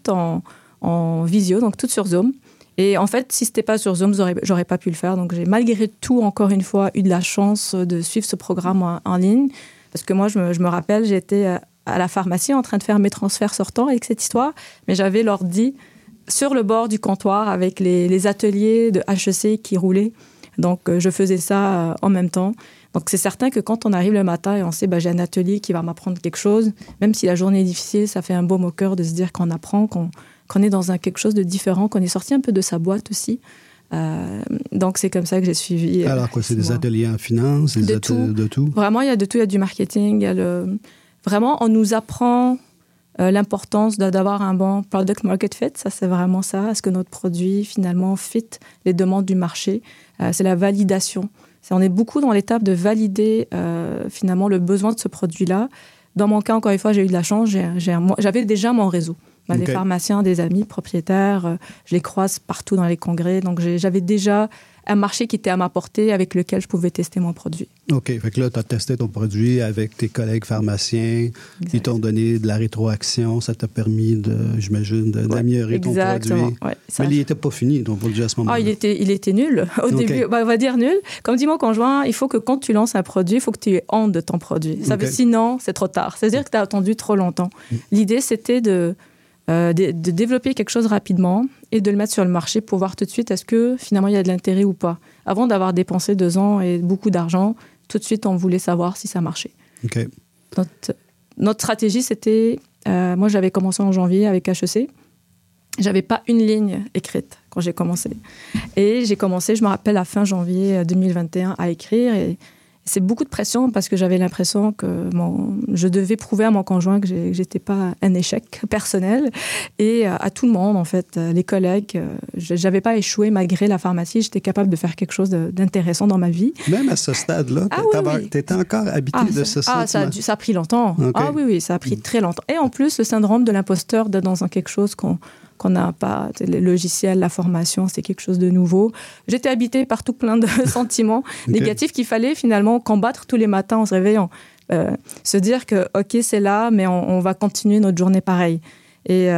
en visio, donc tout sur Zoom. Et en fait, si c'était pas sur Zoom, j'aurais pas pu le faire. Donc, j'ai malgré tout, encore une fois, eu de la chance de suivre ce programme en ligne. Parce que moi, je me rappelle, j'étais à la pharmacie en train de faire mes transferts sortants avec cette histoire, mais j'avais l'ordi sur le bord du comptoir avec les ateliers de HEC qui roulaient. Donc, je faisais ça en même temps. Donc, c'est certain que quand on arrive le matin et on sait j'ai un atelier qui va m'apprendre quelque chose, même si la journée est difficile, ça fait un baume au cœur de se dire qu'on apprend, qu'on est dans quelque chose de différent, qu'on est sorti un peu de sa boîte aussi. Donc, c'est comme ça que j'ai suivi. Alors quoi, c'est des ateliers en finance, de tout? Vraiment, il y a de tout. Il y a du marketing. Vraiment, on nous apprend l'importance d'avoir un bon product market fit. Ça, c'est vraiment ça. Est-ce que notre produit, finalement, fit les demandes du marché? C'est la validation. On est beaucoup dans l'étape de valider, finalement, le besoin de ce produit-là. Dans mon cas, encore une fois, j'ai eu de la chance. J'avais déjà mon réseau. Des pharmaciens, des amis, propriétaires, je les croise partout dans les congrès. Donc, j'avais déjà un marché qui était à ma portée avec lequel je pouvais tester mon produit. OK. Fait que là, tu as testé ton produit avec tes collègues pharmaciens. Exact. Ils t'ont donné de la rétroaction. Ça t'a permis, j'imagine, d'améliorer ton produit. Ouais, mais il n'était pas fini, ton produit, à ce moment-là. Il était nul au début. On va dire nul. Comme dit mon conjoint, il faut que quand tu lances un produit, il faut que tu aies honte de ton produit. Sinon, c'est trop tard. C'est-à-dire que tu as attendu trop longtemps. L'idée, c'était de développer quelque chose rapidement et de le mettre sur le marché pour voir tout de suite est-ce que finalement il y a de l'intérêt ou pas. Avant d'avoir dépensé 2 ans et beaucoup d'argent, tout de suite on voulait savoir si ça marchait. Okay. Notre stratégie c'était, moi j'avais commencé en janvier avec HEC, j'avais pas une ligne écrite quand j'ai commencé. Et j'ai commencé, je me rappelle, à fin janvier 2021 à écrire et c'est beaucoup de pression parce que j'avais l'impression que je devais prouver à mon conjoint que j'étais pas un échec personnel et à tout le monde, en fait, les collègues. J'avais pas échoué malgré la pharmacie. J'étais capable de faire quelque chose d'intéressant dans ma vie. Même à ce stade-là, tu étais encore habité de ce sentiment? Ça a pris longtemps. Okay. Ah oui, ça a pris très longtemps. Et en plus, le syndrome de l'imposteur d'être dans quelque chose qu'on n'a pas, les logiciels, la formation, c'est quelque chose de nouveau. J'étais habitée par tout plein de sentiments négatifs qu'il fallait finalement combattre tous les matins en se réveillant. Se dire que, OK, c'est là, mais on va continuer notre journée pareil. Et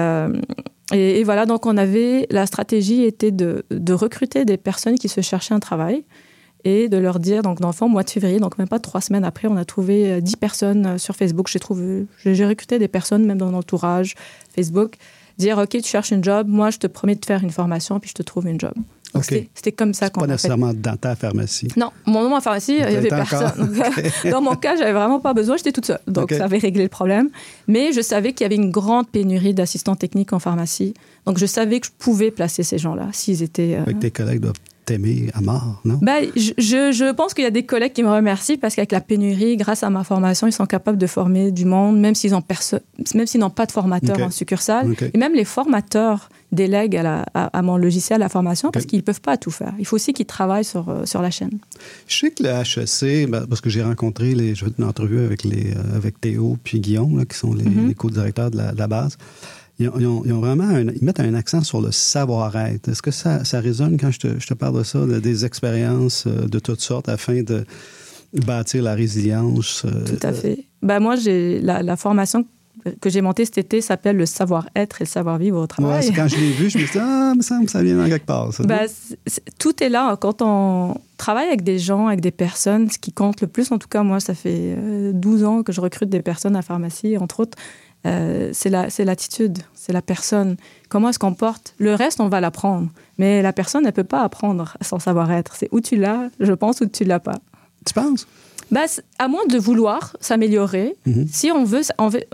voilà, donc la stratégie était de recruter des personnes qui se cherchaient un travail et de leur dire, donc dans le fond, mois de février, donc même pas 3 semaines après, on a trouvé 10 personnes sur Facebook. J'ai recruté des personnes, même dans l'entourage, Facebook, dire, OK, tu cherches un job, moi, je te promets de faire une formation, puis je te trouve un job. Donc, c'était comme ça qu'on a fait. Pas nécessairement dans ta pharmacie. Non, mon nom en pharmacie, il n'y avait personne. Donc, dans mon cas, j'avais vraiment pas besoin, j'étais toute seule. Donc, ça avait réglé le problème. Mais je savais qu'il y avait une grande pénurie d'assistants techniques en pharmacie. Donc, je savais que je pouvais placer ces gens-là s'ils étaient... Avec tes collègues doivent t'aimer à mort, non? Je pense qu'il y a des collègues qui me remercient parce qu'avec la pénurie, grâce à ma formation, ils sont capables de former du monde, même s'ils n'ont pas de formateur en succursale. Et même les formateurs délèguent à mon logiciel la formation parce qu'ils ne peuvent pas tout faire. Il faut aussi qu'ils travaillent sur la chaîne. Je sais que le HEC, parce que j'ai rencontré, je fais une entrevue avec Théo puis Guillaume, là, qui sont les co-directeurs de la base. Ils ont vraiment ils mettent un accent sur le savoir-être. Est-ce que ça résonne quand je te parle de ça, des expériences de toutes sortes afin de bâtir la résilience? Tout à fait. Moi, la formation que j'ai montée cet été s'appelle le savoir-être et le savoir-vivre au travail. Ouais, quand je l'ai vu, je me suis dit, il me semble que ça vient dans quelque part. Ça, tout est là. Quand on travaille avec des gens, avec des personnes, ce qui compte le plus, en tout cas, moi, ça fait 12 ans que je recrute des personnes à pharmacie, entre autres, c'est l'attitude, c'est la personne. Comment elle se comporte? Le reste, on va l'apprendre. Mais la personne, elle ne peut pas apprendre son savoir-être. C'est où tu l'as, je pense, ou tu ne l'as pas. Tu penses? À moins de vouloir s'améliorer, si on veut,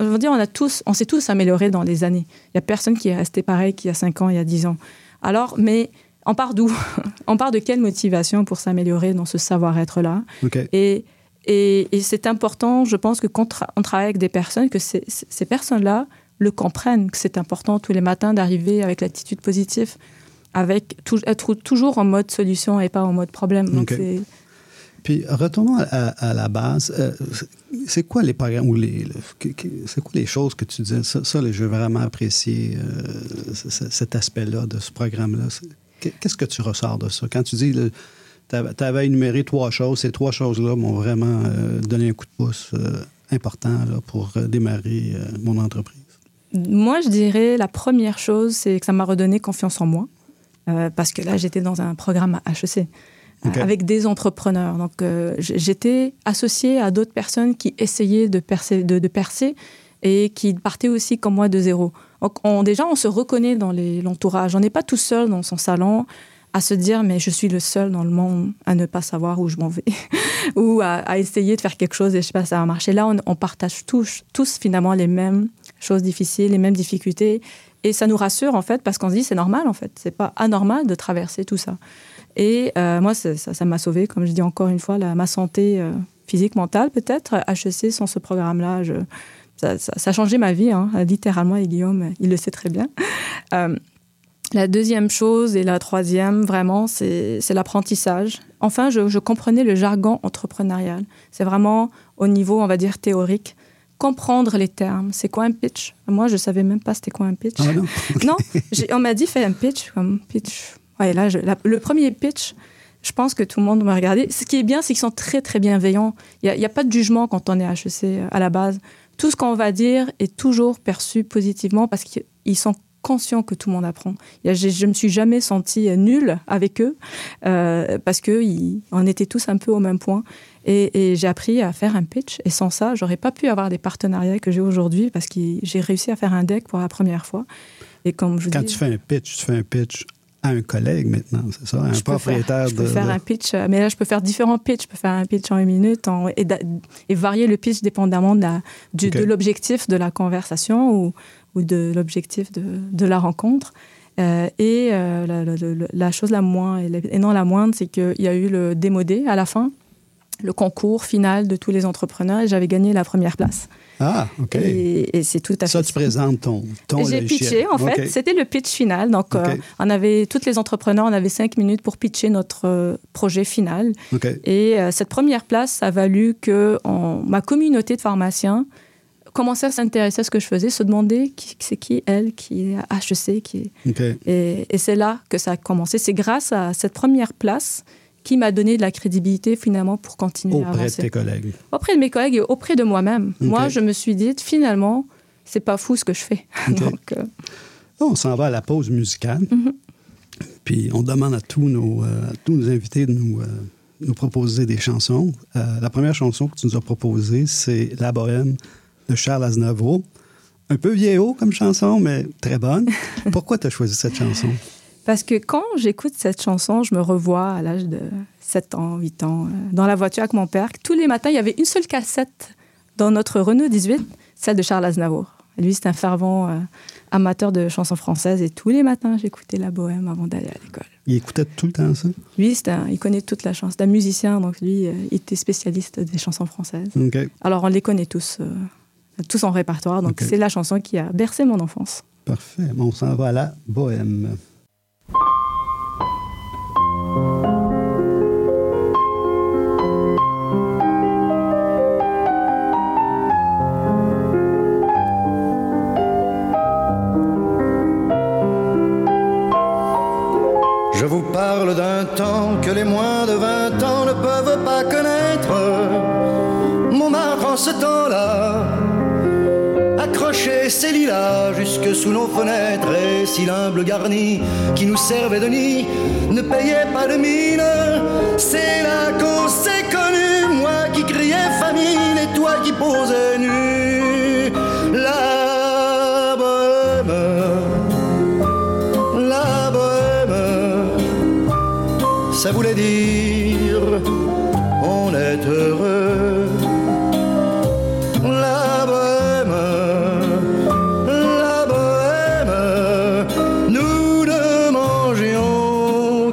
on s'est tous améliorés dans les années. Il n'y a personne qui est resté pareil qu'il y a 5 ans, il y a 10 ans. Alors, mais On part d'où? On part de quelle motivation pour s'améliorer dans ce savoir-être-là? Okay. Et c'est important, je pense, que quand on travaille avec des personnes, que ces personnes-là le comprennent, que c'est important tous les matins d'arriver avec l'attitude positive, être toujours en mode solution et pas en mode problème. Donc okay. Puis, retournons à la base. C'est quoi les programmes ou c'est quoi les choses que tu disais? Ça je veux vraiment apprécier cet aspect-là de ce programme-là. Qu'est-ce que tu ressors de ça? Quand tu dis, tu avais énuméré 3 choses, ces 3 choses-là m'ont vraiment donné un coup de pouce important là, pour démarrer mon entreprise. Moi, je dirais la première chose, c'est que ça m'a redonné confiance en moi. Parce que là, j'étais dans un programme à HEC. Okay. Avec des entrepreneurs. Donc, j'étais associée à d'autres personnes qui essayaient de percer et qui partaient aussi comme moi de zéro. Donc, déjà, on se reconnaît dans l'entourage. On n'est pas tout seul dans son salon à se dire « mais je suis le seul dans le monde à ne pas savoir où je m'en vais » ou à essayer de faire quelque chose et je sais pas, ça va marcher. Là, on partage tous finalement les mêmes choses difficiles, les mêmes difficultés et ça nous rassure en fait parce qu'on se dit « c'est normal en fait, c'est pas anormal de traverser tout ça ». Et moi, ça m'a sauvée, comme je dis encore une fois, ma santé physique, mentale peut-être. HEC, sans ce programme-là, ça a changé ma vie, hein, littéralement, et Guillaume, il le sait très bien. La deuxième chose et la troisième, vraiment, c'est l'apprentissage. Enfin, je comprenais le jargon entrepreneurial. C'est vraiment au niveau, on va dire, théorique. Comprendre les termes. C'est quoi un pitch? Moi, je ne savais même pas c'était quoi un pitch. Ah non? Okay. Non, on m'a dit, fais un pitch, comme pitch... Ouais, là, le premier pitch, je pense que tout le monde m'a regardé. Ce qui est bien, c'est qu'ils sont très, très bienveillants. Il n'y a pas de jugement quand on est HEC à la base. Tout ce qu'on va dire est toujours perçu positivement parce qu'ils sont conscients que tout le monde apprend. Je ne me suis jamais sentie nulle avec eux parce qu'on était tous un peu au même point. Et j'ai appris à faire un pitch. Et sans ça, je n'aurais pas pu avoir des partenariats que j'ai aujourd'hui parce que j'ai réussi à faire un deck pour la première fois. Et comme je Quand dis, tu fais un pitch à un collègue maintenant, c'est ça? Un propriétaire je peux faire un pitch, mais là, je peux faire différents pitchs. Je peux faire un pitch en 1 minute et varier le pitch dépendamment de l'objectif de la conversation ou de l'objectif de la rencontre. Et la chose la moins, et non la moindre, c'est qu'il y a eu le démodé à la fin, le concours final de tous les entrepreneurs, et j'avais gagné la première place. Ah, OK. Et c'est tout à fait... Ça, tu présentes ton J'ai pitché, en fait. Okay. C'était le pitch final. Donc, tous les entrepreneurs, on avait 5 minutes pour pitcher notre projet final. Okay. Et cette première place, ça a valu que ma communauté de pharmaciens commençait à s'intéresser à ce que je faisais, se demander c'est qui elle, qui est à HEC. Okay. Et c'est là que ça a commencé. C'est grâce à cette première place qui m'a donné de la crédibilité, finalement, pour continuer à avancer. Auprès de tes collègues. Auprès de mes collègues et auprès de moi-même. Okay. Moi, je me suis dit, finalement, c'est pas fou ce que je fais. Okay. Donc, on s'en va à la pause musicale. Mm-hmm. Puis on demande à tous nos invités de nous proposer des chansons. La première chanson que tu nous as proposée, c'est La Bohème de Charles Aznavour. Un peu vieillot comme chanson, mais très bonne. Pourquoi tu as choisi cette chanson? Parce que quand j'écoute cette chanson, je me revois à l'âge de 7 ans, 8 ans, dans la voiture avec mon père. Tous les matins, il y avait une seule cassette dans notre Renault 18, celle de Charles Aznavour. Lui, c'est un fervent amateur de chansons françaises et tous les matins, j'écoutais La Bohème avant d'aller à l'école. Il écoutait tout le temps ça? Lui, il connaît toute la chanson. C'est un musicien, donc lui, il était spécialiste des chansons françaises. Okay. Alors, on les connaît tous en répertoire. Donc, c'est la chanson qui a bercé mon enfance. Parfait. Bon, on s'en va à La Bohème. Je vous parle d'un temps que les moins de 20 ans ne peuvent pas connaître. Montmartre en ce temps-là accrochait ses lilas jusque sous nos fenêtres. Et si l'humble garni qui nous servait de nid ne payait pas de mine, c'est là qu'on s'est connus. Moi qui criais famine et toi qui posais nu. La bohème, ça voulait dire on est heureux. La bohème, nous ne mangions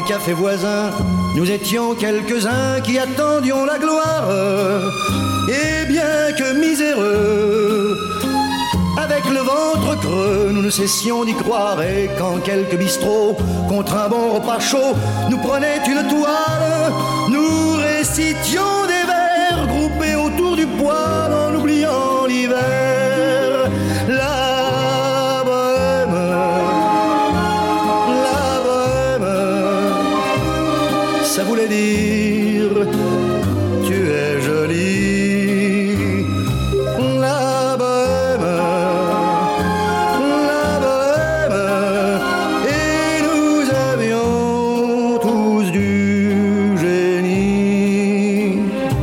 café voisin, nous étions quelques-uns qui attendions la gloire. Et bien que miséreux, avec le ventre creux, nous ne cessions d'y croire. Et quand quelques bistrots, contre un bon repas chaud, nous prenaient une toile, nous récitions des vers groupés autour du poêle en oubliant l'hiver. La bohème, ça voulait dire tu es jolie. La bohème, et nous avions tous du génie.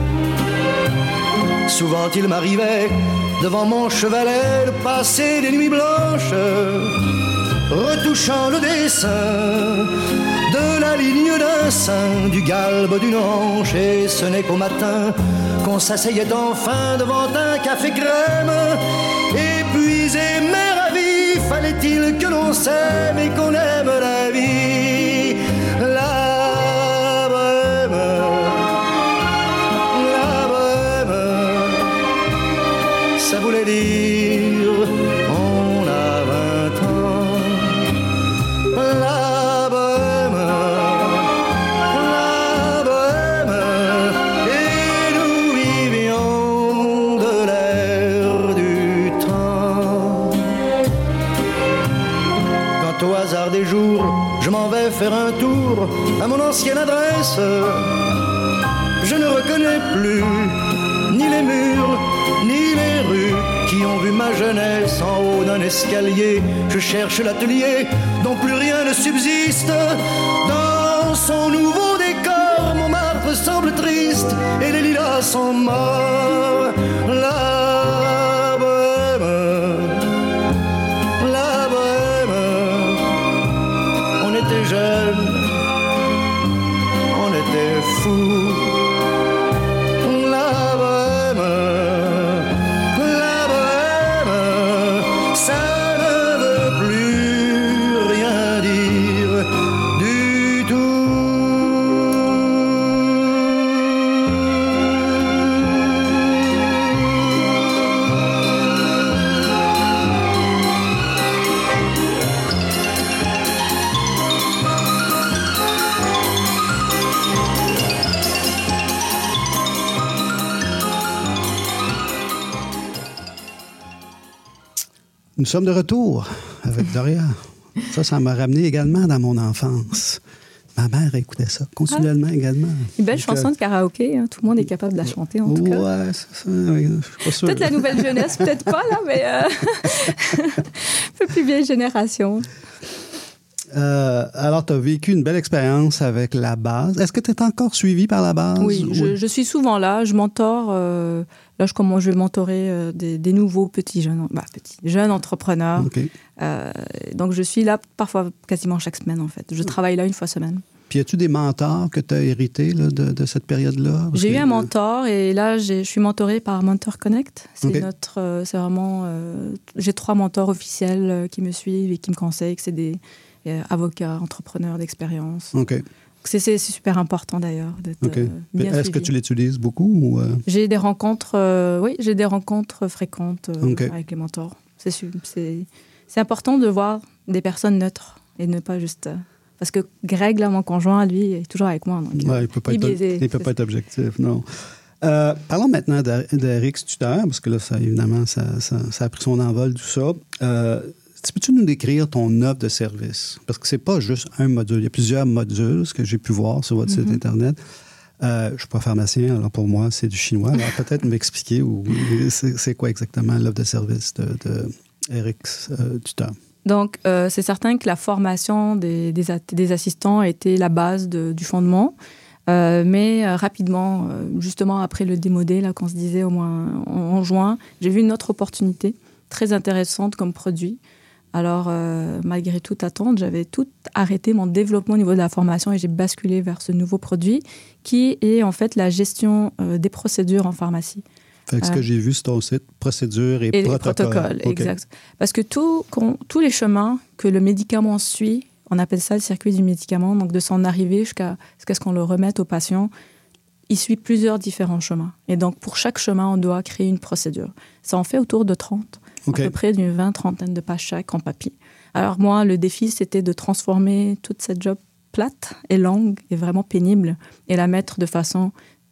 Souvent il m'arrivait devant mon chevalet de passer des nuits blanches, retouchant le dessin de la ligne d'un sein, du galbe d'une hanche. Et ce n'est qu'au matin qu'on s'asseyait enfin devant un café crème. Épuisé mais ravi, fallait-il que l'on s'aime et qu'on aime la vie. La bohème, ça voulait dire on a 20 ans. La bohème, et nous vivions de l'air du temps. Quand au hasard des jours, je m'en vais faire un tour à mon ancienne adresse, je ne reconnais plus ni les murs, ni les rues qui ont vu ma jeunesse en haut d'un escalier. Je cherche l'atelier dont plus rien ne subsiste. Dans son nouveau décor, Montmartre semble triste et les lilas sont morts. La bohème, on était jeunes, on était fous. Nous sommes de retour avec Doria. Ça m'a ramené également dans mon enfance. Ma mère écoutait ça continuellement également. Une belle chanson de karaoké, hein. Tout le monde est capable de la chanter en tout cas. Ouais, c'est ça. Oui, je suis pas sûr. Peut-être la nouvelle jeunesse, peut-être pas, là, mais un peu plus vieille génération. Alors, tu as vécu une belle expérience avec la base. Est-ce que tu es encore suivi par la base? Oui, je suis souvent là. Je mentore. Là, je vais mentorer des nouveaux petits jeunes entrepreneurs. Okay. Donc, je suis là parfois quasiment chaque semaine, en fait. Je travaille là une fois semaine. Puis, as-tu des mentors que tu as hérités là, de cette période-là? J'ai eu un mentor et là, je suis mentorée par Mentor Connect. C'est okay. c'est vraiment... j'ai 3 mentors officiels qui me suivent et qui me conseillent, que c'est des... avocats, entrepreneurs d'expérience. OK. C'est super important d'ailleurs d'être bien suivi. Est-ce que tu l'utilises beaucoup? Ou J'ai des rencontres, j'ai des rencontres fréquentes avec les mentors. C'est important de voir des personnes neutres et ne pas juste... parce que Greg, là, mon conjoint, lui, est toujours avec moi. Donc, il ne peut pas être objectif, non. Parlons maintenant d'Eric Tuteur, parce que là, évidemment, ça a pris son envol, tout ça. Peux-tu nous décrire ton offre de service? Parce que c'est pas juste un module. Il y a plusieurs modules, ce que j'ai pu voir sur votre site Internet. Je ne suis pas pharmacien, alors pour moi, c'est du chinois. Alors peut-être m'expliquer c'est quoi exactement l'offre de service d'Eric Tuteur? Donc, c'est certain que la formation des assistants a été la base du fondement. Mais rapidement, justement après le démodé, là, qu'on se disait au moins en juin, j'ai vu une autre opportunité très intéressante comme produit. Alors, malgré toute attente, j'avais tout arrêté mon développement au niveau de la formation et j'ai basculé vers ce nouveau produit qui est en fait la gestion des procédures en pharmacie. Fait que ce que j'ai vu sur ton site, procédures et protocoles. Okay. Exact. Parce que tous les chemins que le médicament suit On appelle ça le circuit du médicament. Donc, de son arrivée jusqu'à ce qu'on le remette au patient, il suit plusieurs différents chemins. Et donc, pour chaque chemin, on doit créer une procédure. Ça en fait autour de 30, à peu près d'une 20-30 de pages chaque en papier. Alors moi, le défi, c'était de transformer toute cette job plate et longue et vraiment pénible et la mettre de façon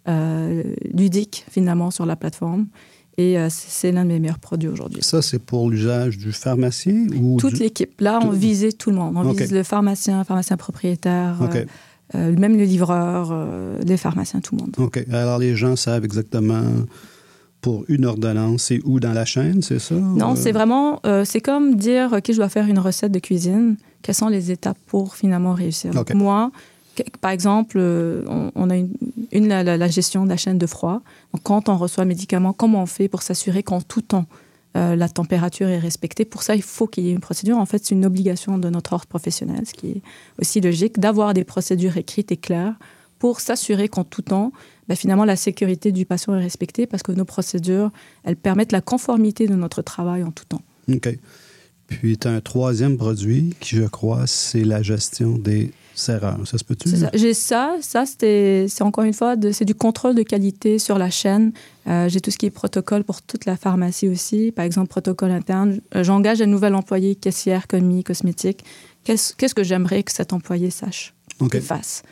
ludique, finalement, sur la plateforme. Et c'est l'un de mes meilleurs produits aujourd'hui. Ça, c'est pour l'usage du pharmacien ou toute l'équipe. Là, on visait tout le monde. On vise le pharmacien propriétaire, même le livreur, les pharmaciens, tout le monde. OK. Alors, les gens savent exactement pour une ordonnance, c'est où dans la chaîne, c'est ça? Non, c'est vraiment... c'est comme dire, OK, je dois faire une recette de cuisine. Quelles sont les étapes pour finalement réussir? Donc, moi, par exemple, on a la gestion de la chaîne de froid. Donc, quand on reçoit le médicament, comment on fait pour s'assurer qu'en tout temps, la température est respectée? Pour ça, il faut qu'il y ait une procédure. En fait, c'est une obligation de notre ordre professionnel, ce qui est aussi logique, d'avoir des procédures écrites et claires pour s'assurer qu'en tout temps, finalement, la sécurité du patient est respectée parce que nos procédures, elles permettent la conformité de notre travail en tout temps. OK. Puis, tu as un troisième produit qui, je crois, c'est la gestion des erreurs. Ça se peut-tu? C'est ça. J'ai ça c'est encore une fois, c'est du contrôle de qualité sur la chaîne. J'ai tout ce qui est protocole pour toute la pharmacie aussi. Par exemple, protocole interne. J'engage un nouvel employé, caissière, commis, cosmétique. Qu'est-ce que j'aimerais que cet employé sache et fasse?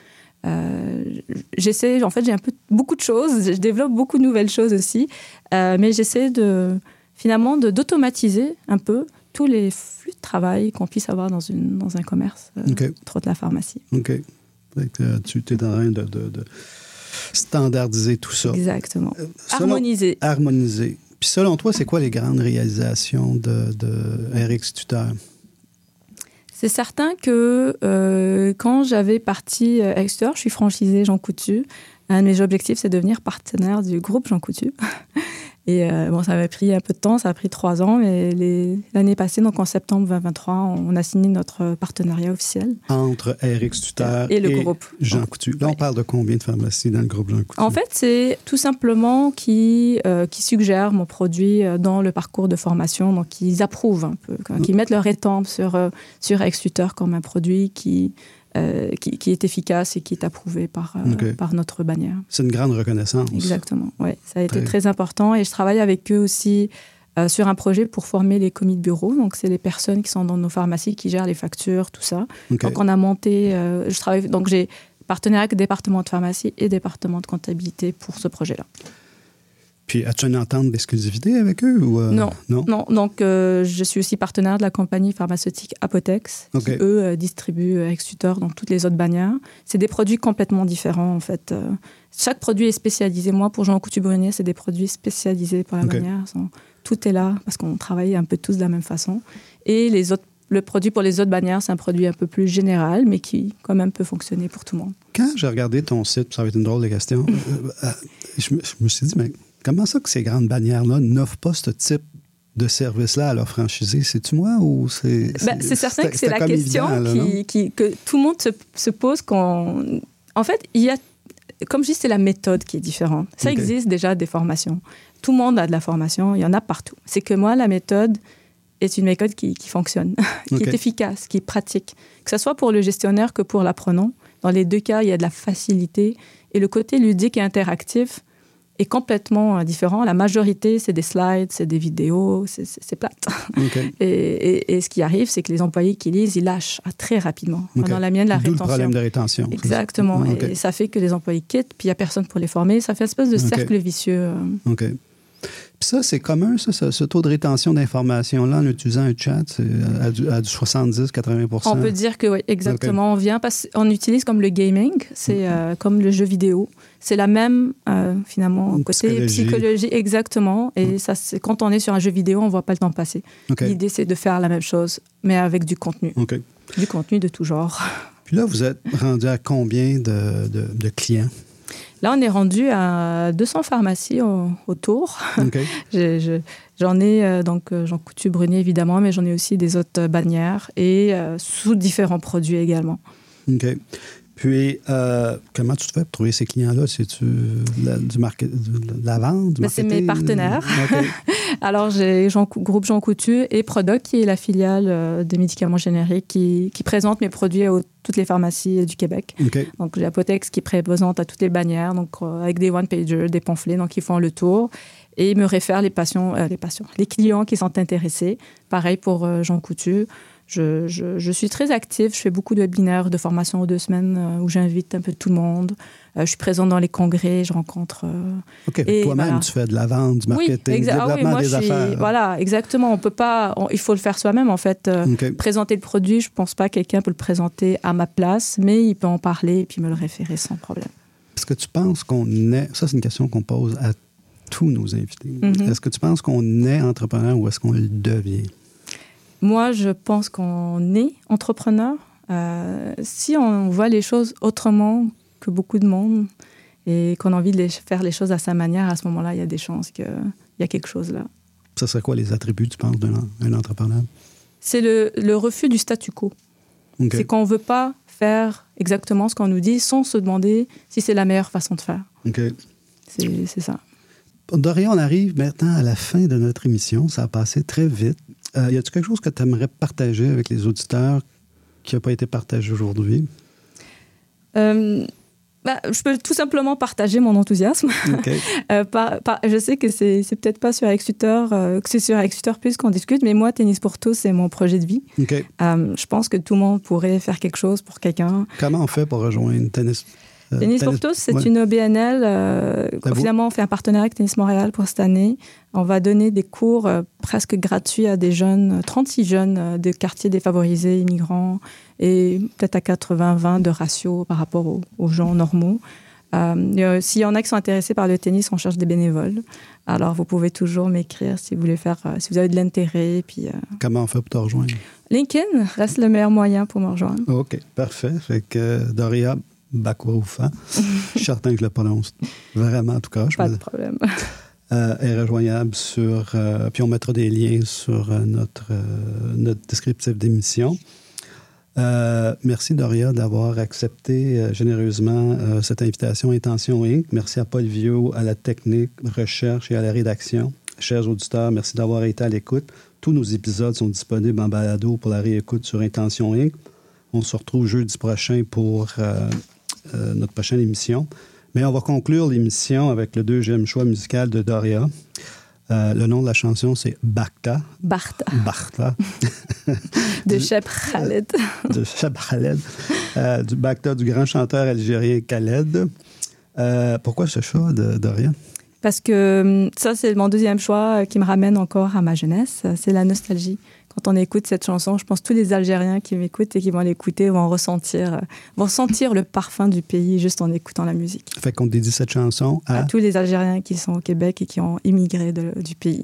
J'essaie, en fait, j'ai beaucoup de choses. Je développe beaucoup de nouvelles choses aussi. Mais j'essaie finalement d'automatiser un peu tous les flux de travail qu'on puisse avoir dans un commerce, trop de la pharmacie. OK. Tu es en train de standardiser tout ça. Exactement. Harmoniser. Puis selon toi, c'est quoi les grandes réalisations de RX Tuteur? C'est certain que quand j'avais parti RX Tuteur, je suis franchisée Jean Coutu. Un de mes objectifs, c'est de devenir partenaire du groupe Jean Coutu. Et ça avait pris un peu de temps, ça a pris 3 ans, mais l'année passée, donc en septembre 2023, on a signé notre partenariat officiel. Entre RX Tuteur et le groupe Jean Coutu. Là, on parle de combien de pharmacies dans le groupe Jean Coutu? En fait, c'est tout simplement qui suggèrent mon produit dans le parcours de formation, donc ils approuvent un peu, qui mettent leur étampe sur RX Tuteur comme un produit qui est efficace et qui est approuvé par notre bannière. C'est une grande reconnaissance. Exactement, oui. Ça a été très important. Et je travaille avec eux aussi sur un projet pour former les commis de bureau. Donc, c'est les personnes qui sont dans nos pharmacies, qui gèrent les factures, tout ça. Donc, on a monté... donc, j'ai partenariat avec le département de pharmacie et département de comptabilité pour ce projet-là. Puis, as-tu une entente d'exclusivité avec eux? Ou Non. Donc, je suis aussi partenaire de la compagnie pharmaceutique Apotex, qui, eux, distribuent RX Tuteur dans toutes les autres bannières. C'est des produits complètement différents, en fait. Chaque produit est spécialisé. Moi, pour Jean Coutu-Brunier, c'est des produits spécialisés pour la bannière. Tout est là, parce qu'on travaille un peu tous de la même façon. Et le produit pour les autres bannières, c'est un produit un peu plus général, mais qui, quand même, peut fonctionner pour tout le monde. Quand j'ai regardé ton site, ça va être une drôle de question, je me suis dit, mais comment ça que ces grandes bannières-là n'offrent pas ce type de service-là à leurs franchisés? C'est-tu moi ou c'est... C'est certain que c'est la question que tout le monde se pose quand... En fait, il y a... Comme je dis, c'est la méthode qui est différente. Ça existe déjà des formations. Tout le monde a de la formation, il y en a partout. C'est que moi, la méthode est une méthode qui fonctionne, qui est efficace, qui est pratique. Que ce soit pour le gestionnaire que pour l'apprenant. Dans les deux cas, il y a de la facilité. Et le côté ludique et interactif est complètement différent. La majorité, c'est des slides, c'est des vidéos, c'est plate. Et ce qui arrive, c'est que les employés qui lisent, ils lâchent très rapidement. Dans la mienne, la rétention. D'où le problème de rétention. Exactement. Et ça fait que les employés quittent, puis il n'y a personne pour les former. Ça fait une espèce de cercle vicieux. Puis ça, c'est commun, ce taux de rétention d'informations-là en utilisant un chat, c'est à du 70-80%. On peut dire que oui, exactement. On utilise comme le gaming, c'est comme le jeu vidéo. C'est la même, finalement, côté psychologie, exactement. Et ça, c'est, quand on est sur un jeu vidéo, on ne voit pas le temps passer. L'idée, c'est de faire la même chose, mais avec du contenu. Du contenu de tout genre. Puis là, vous êtes rendu à combien de clients? Là, on est rendu à 200 pharmacies autour. J'en ai, donc, Jean Coutu-Brunier, évidemment, mais j'en ai aussi des autres bannières et sous différents produits également. Puis, comment tu te fais pour trouver ces clients-là? C'est-tu de la vente, du marketing? C'est mes partenaires. Okay. Alors, j'ai Groupe Jean Coutu et Prodoc, qui est la filiale des médicaments génériques qui présente mes produits à toutes les pharmacies du Québec. Okay. Donc, j'ai Apotex qui présente à toutes les bannières, donc avec des one-pagers, des pamphlets, donc ils font le tour et ils me réfèrent les clients qui sont intéressés. Pareil pour Jean Coutu. Je suis très active. Je fais beaucoup de webinaires, de formations aux 2 semaines où j'invite un peu tout le monde. Je suis présente dans les congrès, je rencontre... OK, toi-même, tu fais de la vente, du marketing, du développement des affaires. Voilà, exactement. On peut pas... il faut le faire soi-même, en fait. Présenter le produit, je pense pas que quelqu'un peut le présenter à ma place, mais il peut en parler et puis me le référer sans problème. Est-ce que tu penses qu'on est... Ça, c'est une question qu'on pose à tous nos invités. Mm-hmm. Est-ce que tu penses qu'on est entrepreneur ou est-ce qu'on le devient? Moi, je pense qu'on est entrepreneur. Si on voit les choses autrement que beaucoup de monde et qu'on a envie de faire les choses à sa manière, à ce moment-là, il y a des chances qu'il y a quelque chose là. Ça serait quoi les attributs, tu penses, d'un entrepreneur? C'est le refus du statu quo. Okay. C'est qu'on ne veut pas faire exactement ce qu'on nous dit sans se demander si c'est la meilleure façon de faire. Okay. C'est ça. Doria, on arrive maintenant à la fin de notre émission. Ça a passé très vite. Y a-t-il quelque chose que tu aimerais partager avec les auditeurs qui n'a pas été partagé aujourd'hui? Je peux tout simplement partager mon enthousiasme. Okay. Je sais que c'est peut-être pas sur Extutor, que c'est sur Extutor Plus qu'on discute, mais moi, Tennis pour tous, c'est mon projet de vie. Okay. Je pense que tout le monde pourrait faire quelque chose pour quelqu'un. Comment on fait pour rejoindre Tennis? Tennis pour tous, c'est une OBNL. Finalement, on fait un partenariat avec Tennis Montréal pour cette année. On va donner des cours presque gratuits à des jeunes, 36 jeunes de quartiers défavorisés, immigrants, et peut-être à 80-20 de ratio par rapport aux gens normaux. S'il y en a qui sont intéressés par le tennis, on cherche des bénévoles. Alors, vous pouvez toujours m'écrire si vous voulez si vous avez de l'intérêt. Puis, comment on fait pour te rejoindre? LinkedIn reste le meilleur moyen pour me rejoindre. OK, parfait. Fait que Doria Bakouroufa, je suis certain que je le prononce vraiment en tout cas. Pas de problème. Est rejoignable sur... puis on mettra des liens sur notre descriptif d'émission. Merci Doria d'avoir accepté généreusement cette invitation Intention Inc. Merci à Paul Viau, à la technique, recherche et à la rédaction. Chers auditeurs, merci d'avoir été à l'écoute. Tous nos épisodes sont disponibles en balado pour la réécoute sur Intention Inc. On se retrouve jeudi prochain pour notre prochaine émission. Mais on va conclure l'émission avec le 2e choix musical de Doria. Le nom de la chanson, c'est Barta. De Cheb Khaled. De Cheb Khaled. Du Barta, du grand chanteur algérien Khaled. Pourquoi ce choix de Doria? Parce que ça, c'est mon 2e choix qui me ramène encore à ma jeunesse. C'est la nostalgie. Quand on écoute cette chanson, je pense que tous les Algériens qui m'écoutent et qui vont l'écouter vont sentir le parfum du pays juste en écoutant la musique. Fait qu'on dédie cette chanson à tous les Algériens qui sont au Québec et qui ont immigré du pays.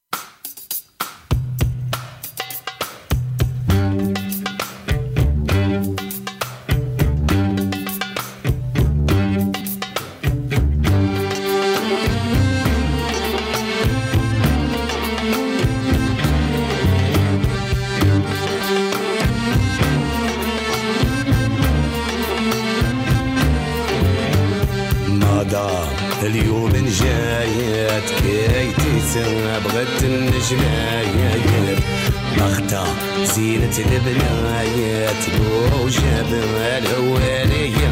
اليوم جايات كيتي بغت النجمايات بغتا زينة البنايات وجاب الهوالية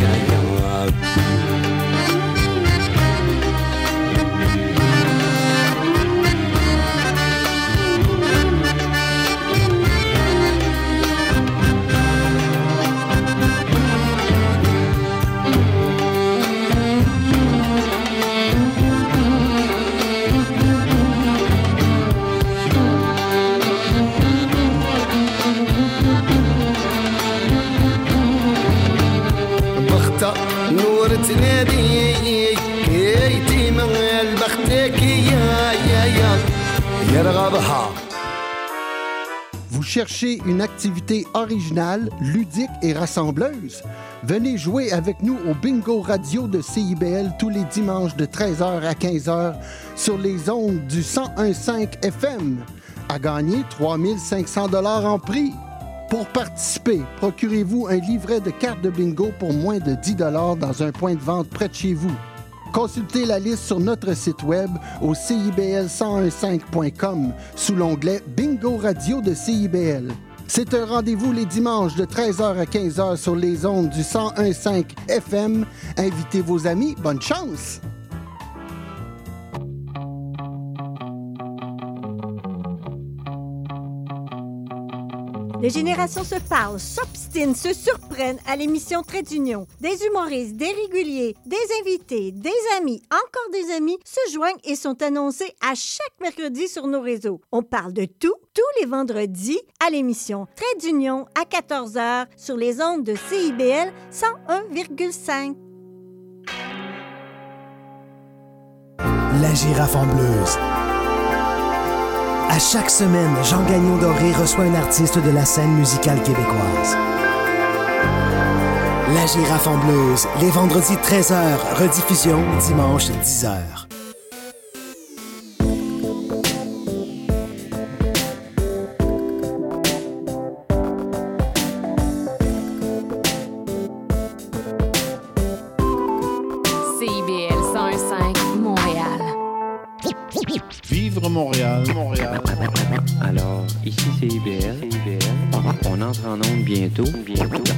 Vous cherchez une activité originale, ludique et rassembleuse? Venez jouer avec nous au Bingo Radio de CIBL tous les dimanches de 13h à 15h sur les ondes du 101.5 FM. À gagner 3 500 $ en prix. Pour participer, procurez-vous un livret de cartes de bingo pour moins de 10 $ dans un point de vente près de chez vous. Consultez la liste sur notre site web au CIBL1015.com sous l'onglet Bingo Radio de CIBL. C'est un rendez-vous les dimanches de 13h à 15h sur les ondes du 101.5 FM. Invitez vos amis. Bonne chance! Les générations se parlent, s'obstinent, se surprennent à l'émission Trait d'Union. Des humoristes, des réguliers, des invités, des amis, encore des amis se joignent et sont annoncés à chaque mercredi sur nos réseaux. On parle de tout, tous les vendredis à l'émission Trait d'Union à 14h sur les ondes de CIBL 101,5. La girafe en bleuse. À chaque semaine, Jean Gagnon Doré reçoit un artiste de la scène musicale québécoise. La girafe en bleuse, les vendredis 13h, rediffusion dimanche 10h. CIBL 101.5 Montréal. Vivre Montréal. Alors, ici c'est CIBL. On entre en onde bientôt.